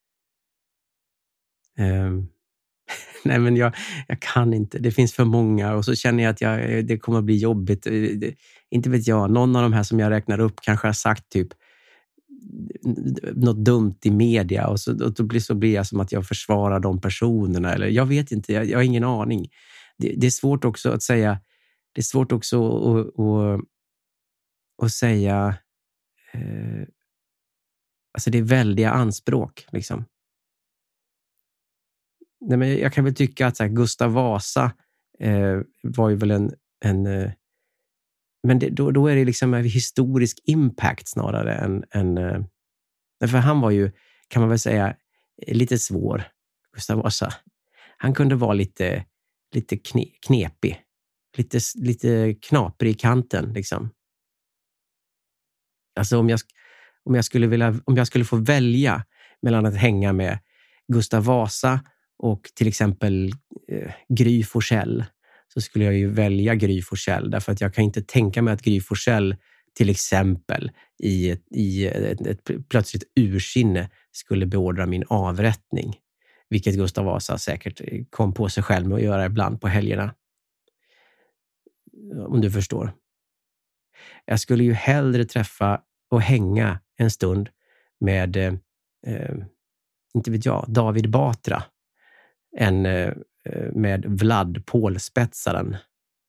Nej men jag kan inte. Det finns för många och så känner jag att det kommer att bli jobbigt. Inte vet jag. Någon av de här som jag räknar upp kanske har sagt typ något dumt i media och då blir jag som att jag försvarar de personerna. Eller jag vet inte. Jag har ingen aning. Det är svårt också att säga. Det är svårt också att säga. Alltså det är väldiga anspråk liksom. Nej, men jag kan väl tycka att så här, Gustav Vasa var ju väl en men då är det liksom en historisk impact snarare än för han var ju, kan man väl säga, lite svår, Gustav Vasa. Han kunde vara lite knepig, lite knaprig i kanten liksom. Alltså om jag skulle få välja mellan att hänga med Gustav Vasa och till exempel Gry Forssell, så skulle jag ju välja Gry Forssell, därför att jag kan inte tänka mig att Gry Forssell till exempel i ett plötsligt ursinne skulle beordra min avrättning, vilket Gustav Vasa säkert kom på sig själv med att göra ibland på helgerna. Om du förstår. Jag skulle ju hellre träffa och hänga en stund med inte vet jag, David Batra än med Vlad Pålspetsaren.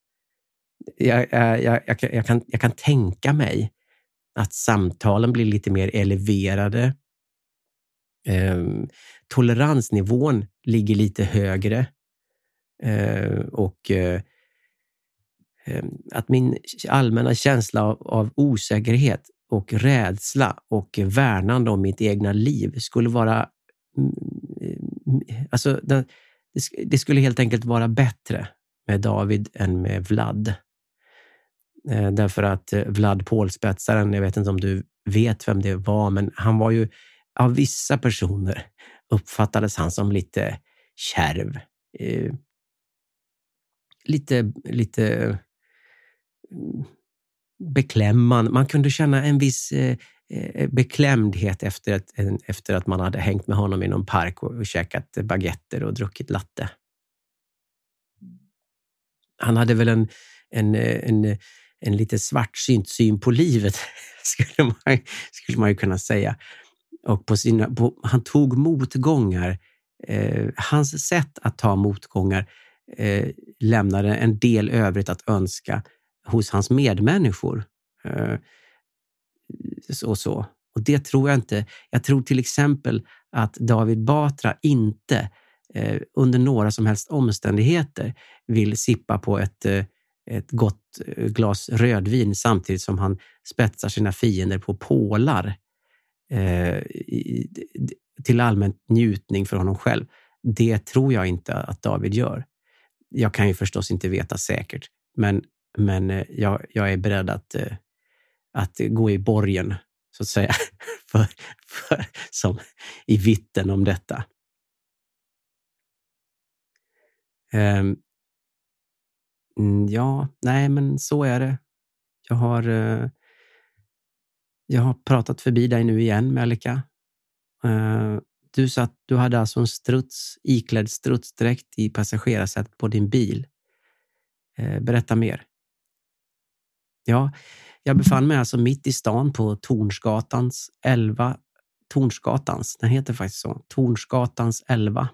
Jag kan tänka mig att samtalen blir lite mer eleverade. Toleransnivån ligger lite högre. Och att min allmänna känsla av osäkerhet och rädsla och värnande om mitt egna liv skulle vara... Alltså, det skulle helt enkelt vara bättre med David än med Vlad. Därför att Vlad Pålspetsaren, jag vet inte om du vet vem det var, men han var ju, av vissa personer uppfattades han som lite kärv. Lite beklämmande. Man kunde känna en viss beklämdhet efter att man hade hängt med honom i någon park och käkat baguetter och druckit latte. Han hade väl en lite svartsynt syn på livet skulle man ju kunna säga. Och han tog motgångar. Hans sätt att ta motgångar lämnade en del övrigt att önska hos hans medmänniskor. Så. Och det tror jag inte. Jag tror till exempel att David Batra inte under några som helst omständigheter vill sippa på ett gott glas rödvin samtidigt som han spetsar sina fiender på pålar till allmän njutning för honom själv. Det tror jag inte att David gör. Jag kan ju förstås inte veta säkert, men jag är beredd att gå i borgen, så att säga, för som i vittnen om detta. Ja, nej, men så är det. Jag har pratat förbi dig nu igen, Melika. Du sa att du hade alltså en iklädd strutsdräkt i passagerarsätet på din bil. Berätta mer. Ja, jag befann mig alltså mitt i stan på Tornsgatans 11. Tornsgatans, den heter faktiskt så. Tornsgatans 11.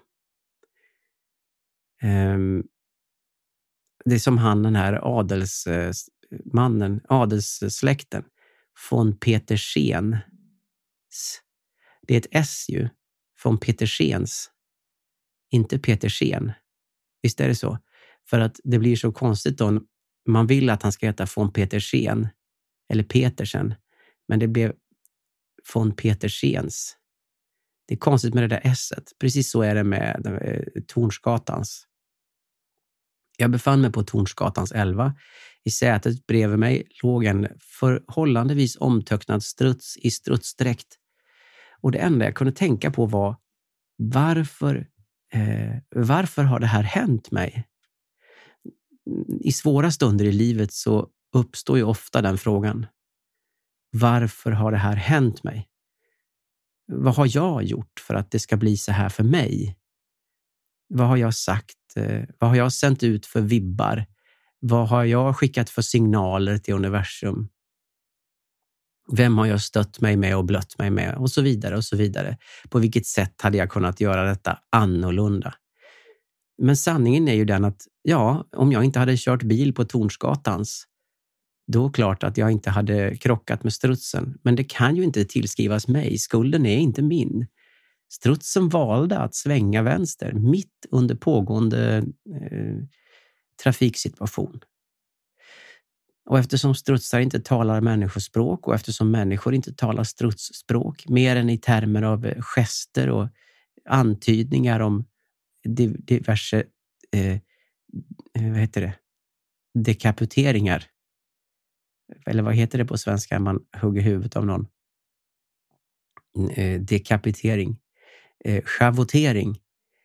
Det är som den här adelssläkten von Petersen. Det är ett S ju. Von Petersens. Inte Petersen. Visst är det så? För att det blir så konstigt då. Man vill att han ska heta von Petersen. Eller Petersen. Men det blev von Petersens. Det är konstigt med det där S-et. Precis så är det med Tornsgatans. Jag befann mig på Tornsgatans 11. I sätet bredvid mig låg en förhållandevis omtöcknad struts i strutsdräkt. Och det enda jag kunde tänka på var varför har det här hänt mig? I svåra stunder i livet så uppstår ju ofta den frågan. Varför har det här hänt mig? Vad har jag gjort för att det ska bli så här för mig? Vad har jag sagt? Vad har jag sänt ut för vibbar? Vad har jag skickat för signaler till universum? Vem har jag stött mig med och blött mig med? Och så vidare och så vidare. På vilket sätt hade jag kunnat göra detta annorlunda? Men sanningen är ju den att om jag inte hade kört bil på Tornsgatans, då klart att jag inte hade krockat med strutsen. Men det kan ju inte tillskrivas mig. Skulden är inte min. Strutsen valde att svänga vänster mitt under pågående trafiksituation. Och eftersom strutsar inte talar människospråk och eftersom människor inte talar strutsspråk mer än i termer av gester och antydningar om diverse dekapiteringar. Eller vad heter det på svenska? Man hugger huvudet av någon. Dekapitering. Chavotering.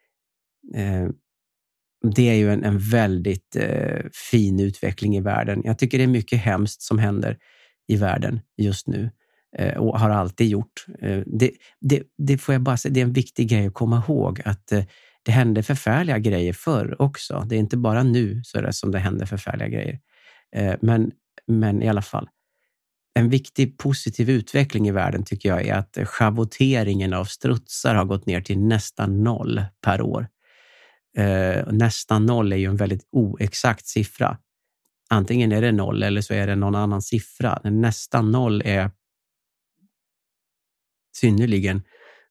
Det är ju en väldigt fin utveckling i världen. Jag tycker det är mycket hemskt som händer i världen just nu. Och har alltid gjort. Det får jag bara säga, det är en viktig grej att komma ihåg att det händer förfärliga grejer förr också. Det är inte bara nu så är det som det händer förfärliga grejer. Men i alla fall. En viktig positiv utveckling i världen tycker jag är att chavoteringen av strutsar har gått ner till nästan 0 per år. Nästan 0 är ju en väldigt oexakt siffra. Antingen är det 0 eller så är det någon annan siffra. Nästan 0 är synnerligen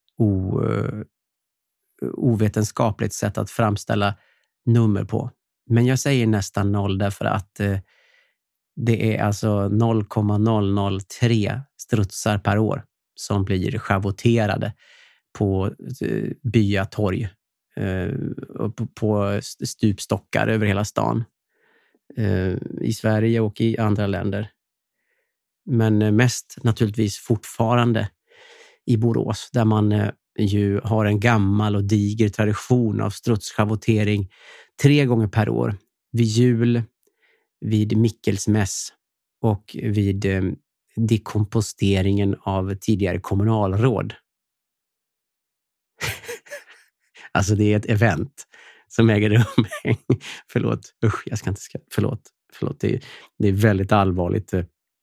ovetenskapligt sätt att framställa nummer på. Men jag säger nästan 0 därför att det är alltså 0,003 strutsar per år som blir chavoterade på byatorg på stupstockar över hela stan i Sverige och i andra länder. Men mest naturligtvis fortfarande i Borås där man ju har en gammal och diger tradition av strutschavotering 3 gånger per år. Vid jul, vid Mikkelsmäss och vid dekomposteringen av tidigare kommunalråd. Alltså det är ett event som äger rum. Förlåt, jag ska inte förlåt. Det är väldigt allvarligt.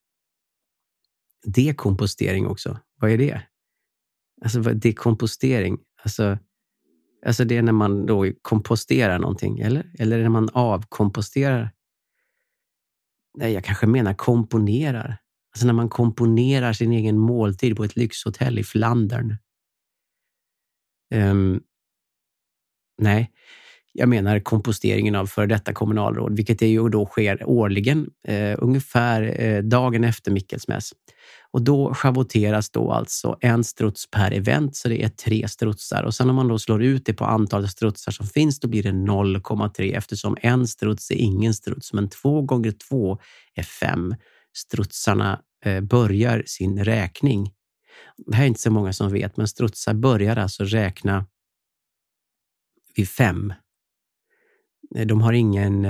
Dekompostering också. Vad är det? Alltså dekompostering. Alltså det är när man då komposterar någonting, eller? Eller när man avkomposterar. Nej, jag kanske menar komponerar. Alltså när man komponerar sin egen måltid på ett lyxhotell i Flandern. Nej, Jag menar komposteringen av före detta kommunalråd, vilket det ju då sker årligen, ungefär dagen efter Mikkelsmäss. Och då schavoteras då alltså en struts per event, så det är 3 strutsar. Och sen om man då slår ut det på antalet strutsar som finns, då blir det 0,3 eftersom en struts är ingen struts, men 2 gånger 2 är 5. Strutsarna börjar sin räkning. Det här är inte så många som vet, men strutsar börjar alltså räkna vid 5. De har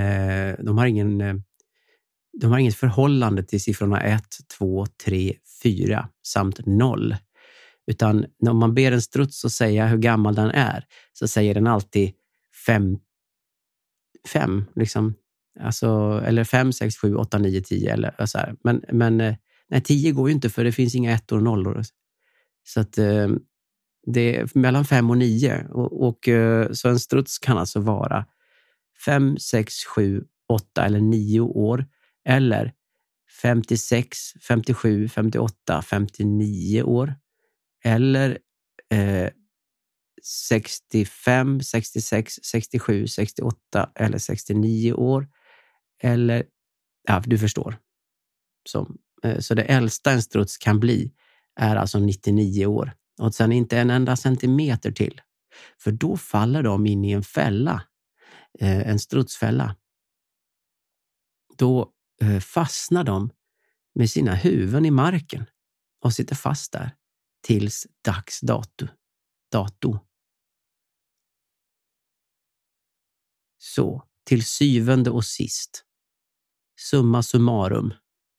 inget förhållande till siffrorna 1, 2, 3, 4 samt 0. Utan när man ber en struts att säga hur gammal den är, så säger den alltid 5 liksom. Alltså, eller 5, 6, 7, 8, 9, 10 eller så här. Men nej, 10 går ju inte för det finns inga 1 och 0. Så att det är mellan 5 och 9. Och så en struts kan alltså vara 5, 6, 7, 8 eller 9 år. Eller 56, 57, 58, 59 år. Eller 65, 66, 67, 68 eller 69 år. Eller, ja, du förstår. Så det äldsta en struts kan bli är alltså 99 år. Och sen inte en enda centimeter till. För då faller de in i en fälla. En strutsfälla. Då fastnar de med sina huvuden i marken och sitter fast där tills dags dato. Så, till syvende och sist. Summa summarum.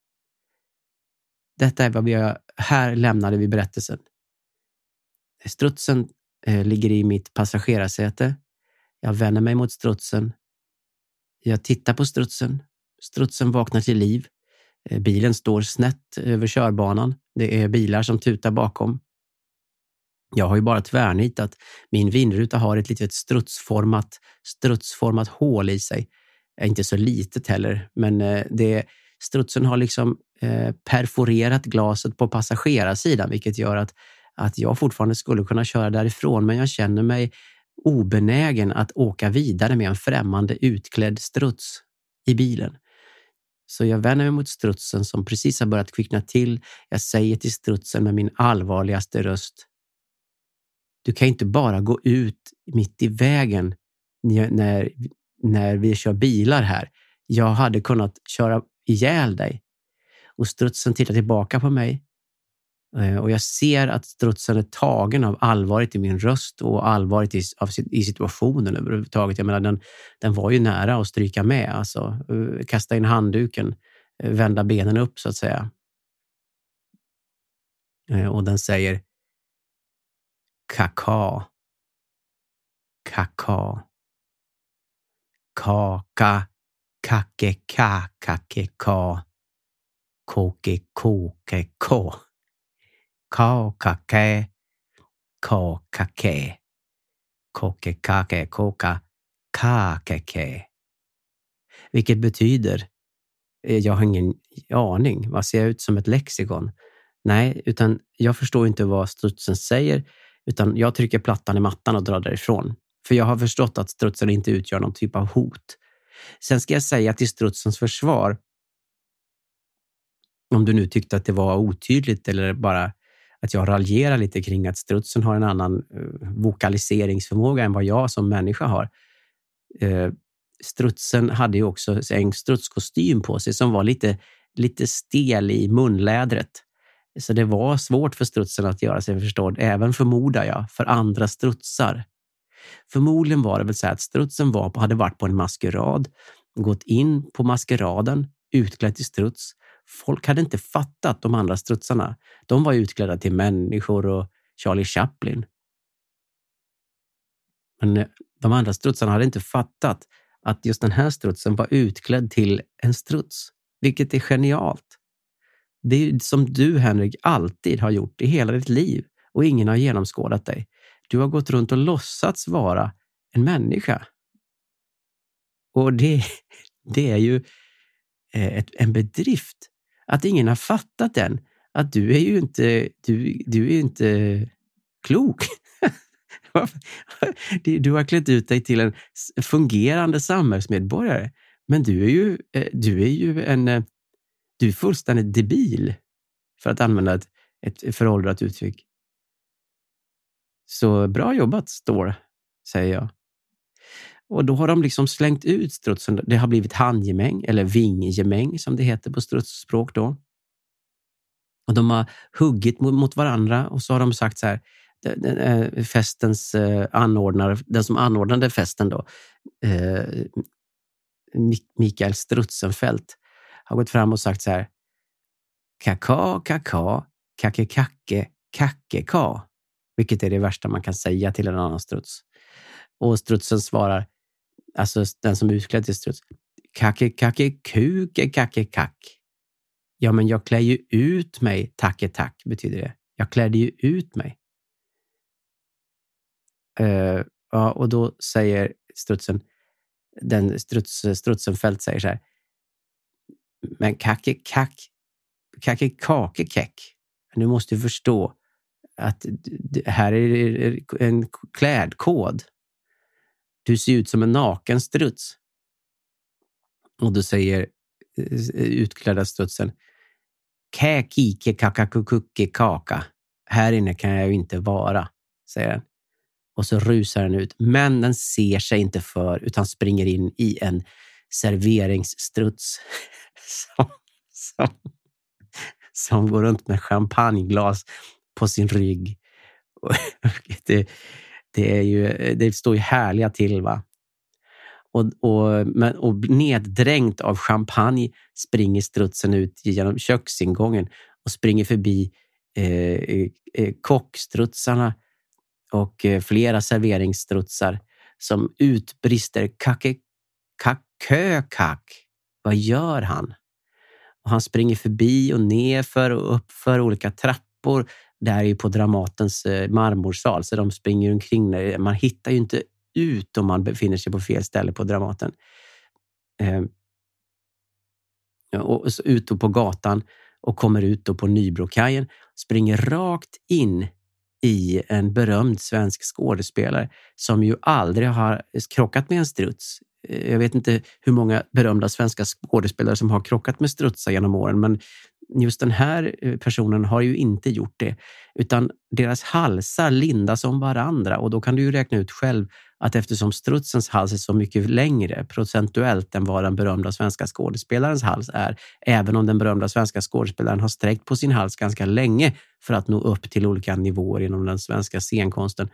Detta är vad här lämnade vi berättelsen. Strutsen ligger i mitt passagerarsäte. Jag vänder mig mot strutsen. Jag tittar på strutsen. Strutsen vaknar till liv. Bilen står snett över körbanan. Det är bilar som tutar bakom. Jag har ju bara tvärnitat. Min vindruta har ett litet strutsformat hål i sig. Inte så litet heller, men strutsen har liksom perforerat glaset på passagerarsidan, vilket gör att jag fortfarande skulle kunna köra därifrån, men jag känner mig obenägen att åka vidare med en främmande utklädd struts i bilen. Så jag vänder mig mot strutsen som precis har börjat kvickna till. Jag säger till strutsen med min allvarligaste röst: du kan inte bara gå ut mitt i vägen när vi kör bilar här. Jag hade kunnat köra ihjäl dig. Och strutsen tittar tillbaka på mig. Och jag ser att strutsen är tagen av allvaret i min röst och allvaret i situationen överhuvudtaget. Jag menar, den var ju nära att stryka med. Alltså, kasta in handduken, vända benen upp så att säga. Och den säger: kaka, kaka, kaka, kake, kake, ka, koke, koke, ko. Ka-kake, ka-kake, koke-kake, koka, ka-kake. Vilket betyder, jag har ingen aning, vad ser jag ut som ett lexikon? Nej, utan jag förstår inte vad strutsen säger, utan jag trycker plattan i mattan och drar därifrån. För jag har förstått att strutsen inte utgör någon typ av hot. Sen ska jag säga till strutsens försvar, om du nu tyckte att det var otydligt eller bara att jag raljerar lite kring att strutsen har en annan vokaliseringsförmåga än vad jag som människa har. Strutsen hade ju också en strutskostym på sig som var lite stel i munlädret. Så det var svårt för strutsen att göra sig förstådd, även förmodar jag, för andra strutsar. Förmodligen var det väl så att strutsen hade varit på en maskerad, gått in på maskeraden, utklädd till struts. Folk hade inte fattat de andra strutsarna. De var utklädda till människor och Charlie Chaplin. Men de andra strutsarna hade inte fattat att just den här strutsen var utklädd till en struts. Vilket är genialt. Det är som du, Henrik, alltid har gjort i hela ditt liv och ingen har genomskådat dig. Du har gått runt och låtsats vara en människa. Och det är ju en bedrift. Att ingen har fattat den. Att du är ju inte klok. Du har klätt ut dig till en fungerande samhällsmedborgare. Men du är fullständigt debil, för att använda ett föråldrat uttryck. Så bra jobbat, Store, säger jag. Och då har de liksom slängt ut strutsen. Det har blivit handgemäng, eller vinggemäng som det heter på strutsspråk då. Och de har huggit mot varandra, och så har de sagt så här, festens anordnare, den som anordnade festen då, Mikael Strutsenfelt, har gått fram och sagt så här: kaka, kaka, kake, kake, kake, ka. Vilket är det värsta man kan säga till en annan struts. Och strutsen svarar, alltså den som är utklädd till struts: kake, kake, kuke, kake, kak. Ja, men jag klär ju ut mig, tacke, tack, betyder det. Jag klädde ju ut mig. Ja, och då säger strutsen, Strutsenfelt säger så här: men kake, kak, kake, kake, keck. Nu måste du förstå att här är en klädkod. Du ser ut som en naken struts. Och då säger utklädda strutsen: kike, kakakukuke, kaka. Här inne kan jag ju inte vara, säger den. Och så rusar den ut. Men den ser sig inte för, utan springer in i en serveringsstruts som går runt med champagneglas på sin rygg. Det står ju härliga till, va? Och neddränkt av champagne springer strutsen ut genom köksingången och springer förbi kockstrutsarna och flera serveringsstrutsar som utbrister: kake, kakö, kak. Vad gör han? Och han springer förbi och nerför och uppför olika trappor. Det här är ju på Dramatens marmorsal, så de springer omkring där. Man hittar ju inte ut om man befinner sig på fel ställe på Dramaten. Och så ut på gatan och kommer ut då på Nybrokajen, springer rakt in i en berömd svensk skådespelare som ju aldrig har krockat med en struts. Jag vet inte hur många berömda svenska skådespelare som har krockat med strutsar genom åren, men just den här personen har ju inte gjort det, utan deras halsar lindas om varandra, och då kan du ju räkna ut själv att eftersom strutsens hals är så mycket längre procentuellt än vad den berömda svenska skådespelarens hals är, även om den berömda svenska skådespelaren har sträckt på sin hals ganska länge för att nå upp till olika nivåer inom den svenska scenkonsten,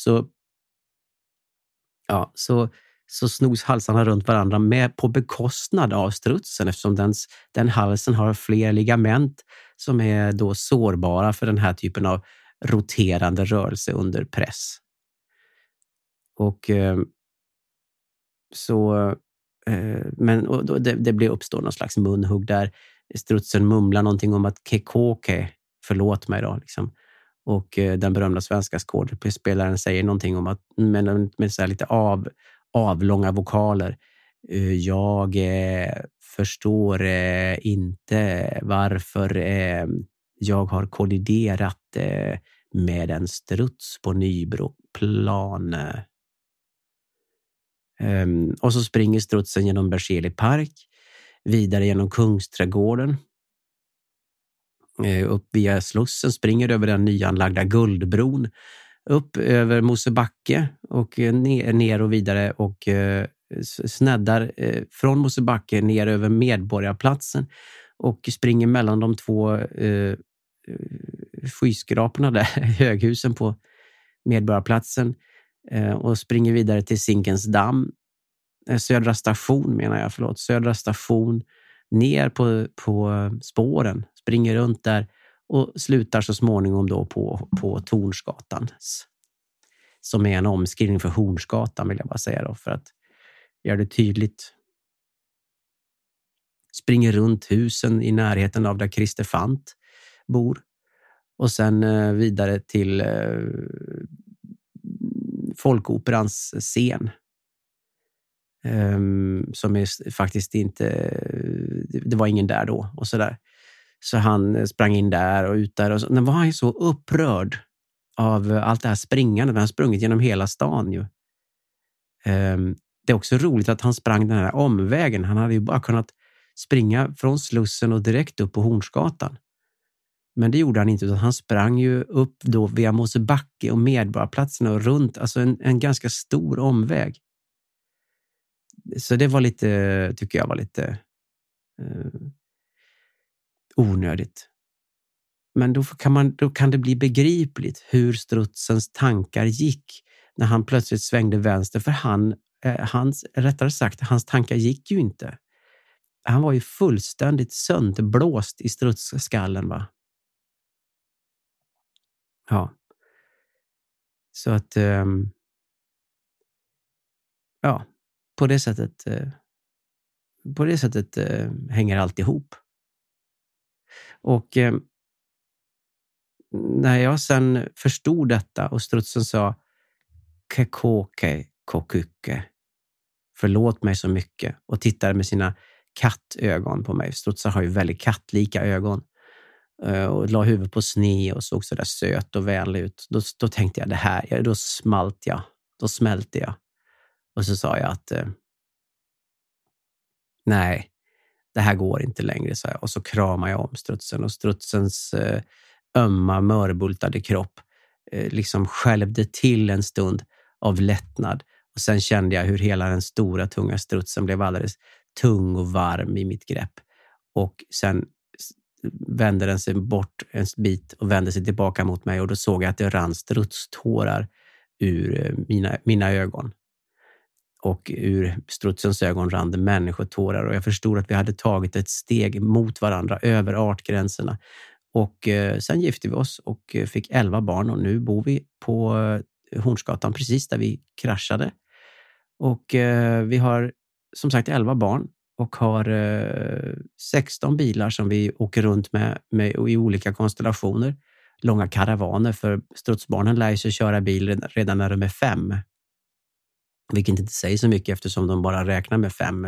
så snos halsarna runt varandra med på bekostnad av strutsen, eftersom den halsen har fler ligament som är då sårbara för den här typen av roterande rörelse under press. Och det blir uppstår någon slags munhugg där strutsen mumlar någonting om att kekoke, förlåt mig då liksom. Och den berömda svenska skådespelaren säger någonting om att med så här lite avlånga vokaler: jag förstår inte varför jag har kolliderat med en struts på Nybroplan. Och så springer strutsen genom Berzelii park, vidare genom Kungsträdgården, upp via Slussen, springer över den nyanlagda Guldbron, upp över Mosebacke och ner och vidare, och sneddar från Mosebacke ner över Medborgarplatsen och springer mellan de två skyskraporna där, höghusen på Medborgarplatsen, och springer vidare till Zinkensdamm, Södra station, ner på spåren, springer runt där och slutar så småningom då på Tornsgatan, som är en omskrivning för Hornsgatan, vill jag bara säga då, för att göra det tydligt. Springer runt husen i närheten av där Christer Fant bor, och sen vidare till Folkoperans scen, som är faktiskt inte, det var ingen där då, och sådär. Så han sprang in där och ut där, och så var han så upprörd av allt det här springandet. Han har sprungit genom hela stan ju. Det är också roligt att han sprang den här omvägen. Han hade ju bara kunnat springa från Slussen och direkt upp på Hornsgatan. Men det gjorde han inte, utan han sprang ju upp då via Mosebacke och Medborgarplatsen och runt, alltså en ganska stor omväg. Så det var lite, tycker jag var lite onödigt. Men då kan det bli begripligt hur strutsens tankar gick när han plötsligt svängde vänster, för hans tankar gick ju inte. Han var ju fullständigt sönderblåst i strutsskallen, va? Ja. Så att ja, på det sättet hänger allt ihop. Och när jag sen förstod detta och strutsen sa kekoke kokuke, förlåt mig så mycket, och tittade med sina kattögon på mig. Strutsar har ju väldigt kattlika ögon. Och la huvudet på sne och såg så där söt och vänlig ut. Då tänkte jag det här, då smälte jag. Och så sa jag att nej, det här går inte längre, sa jag. Och så kramade jag om strutsen, och strutsens ömma, mörbultade kropp liksom skälvde till en stund av lättnad. Och sen kände jag hur hela den stora, tunga strutsen blev alldeles tung och varm i mitt grepp. Och sen vände den sig bort en bit och vände sig tillbaka mot mig, och då såg jag att det rann strutstårar ur mina ögon. Och ur strutsens ögon rann det människotårar, och jag förstod att vi hade tagit ett steg mot varandra över artgränserna. Och sen gifte vi oss och fick 11 barn, och nu bor vi på Hornsgatan precis där vi kraschade. Och vi har som sagt 11 barn och har 16 bilar som vi åker runt med i olika konstellationer. Långa karavaner, för strutsbarnen lär sig köra bil redan när de är 5. Vilket inte säger så mycket eftersom de bara räknar med 5.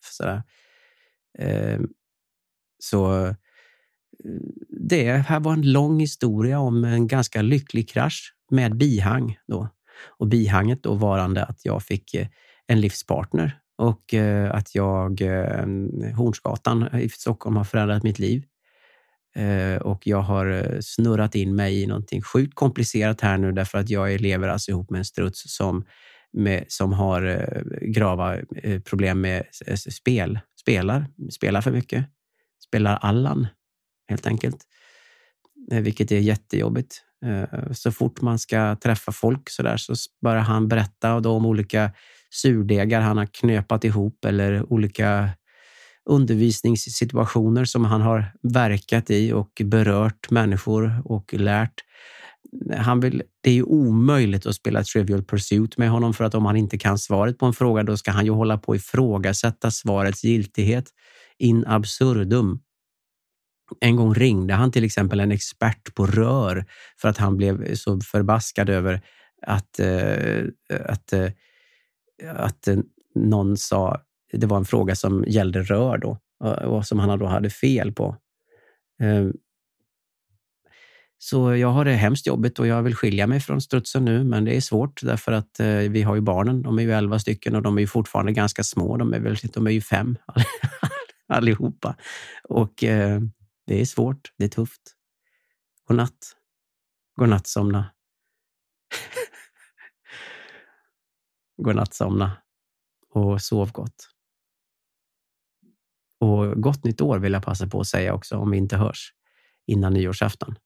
Så det här var en lång historia om en ganska lycklig krasch med bihang då. Och bihanget då varande att jag fick en livspartner, och att Hornsgatan i Stockholm har förändrat mitt liv. Och jag har snurrat in mig i någonting sjukt komplicerat här nu, därför att jag lever alltså ihop med en struts som har grava problem med spelar för mycket. Spelar Allan helt enkelt. Vilket är jättejobbigt. Så fort man ska träffa folk så där, så börjar han berätta om olika surdegar han har knöpat ihop, eller olika undervisningssituationer som han har verkat i och berört människor och lärt. Det är ju omöjligt att spela Trivial Pursuit med honom, för att om han inte kan svaret på en fråga, då ska han ju hålla på att ifrågasätta svarets giltighet in absurdum. En gång ringde han till exempel en expert på rör för att han blev så förbaskad över att någon sa, det var en fråga som gällde rör då, och som han då hade fel på. Så jag har det hemskt jobbigt och jag vill skilja mig från strutsen nu, men det är svårt därför att vi har ju barnen, de är ju 11 stycken och de är ju fortfarande ganska små, de är ju 5 allihopa, och det är svårt, det är tufft. Godnatt somna. Godnatt somna och sov gott. Och gott nytt år vill jag passa på att säga också, om vi inte hörs innan nyårsafton.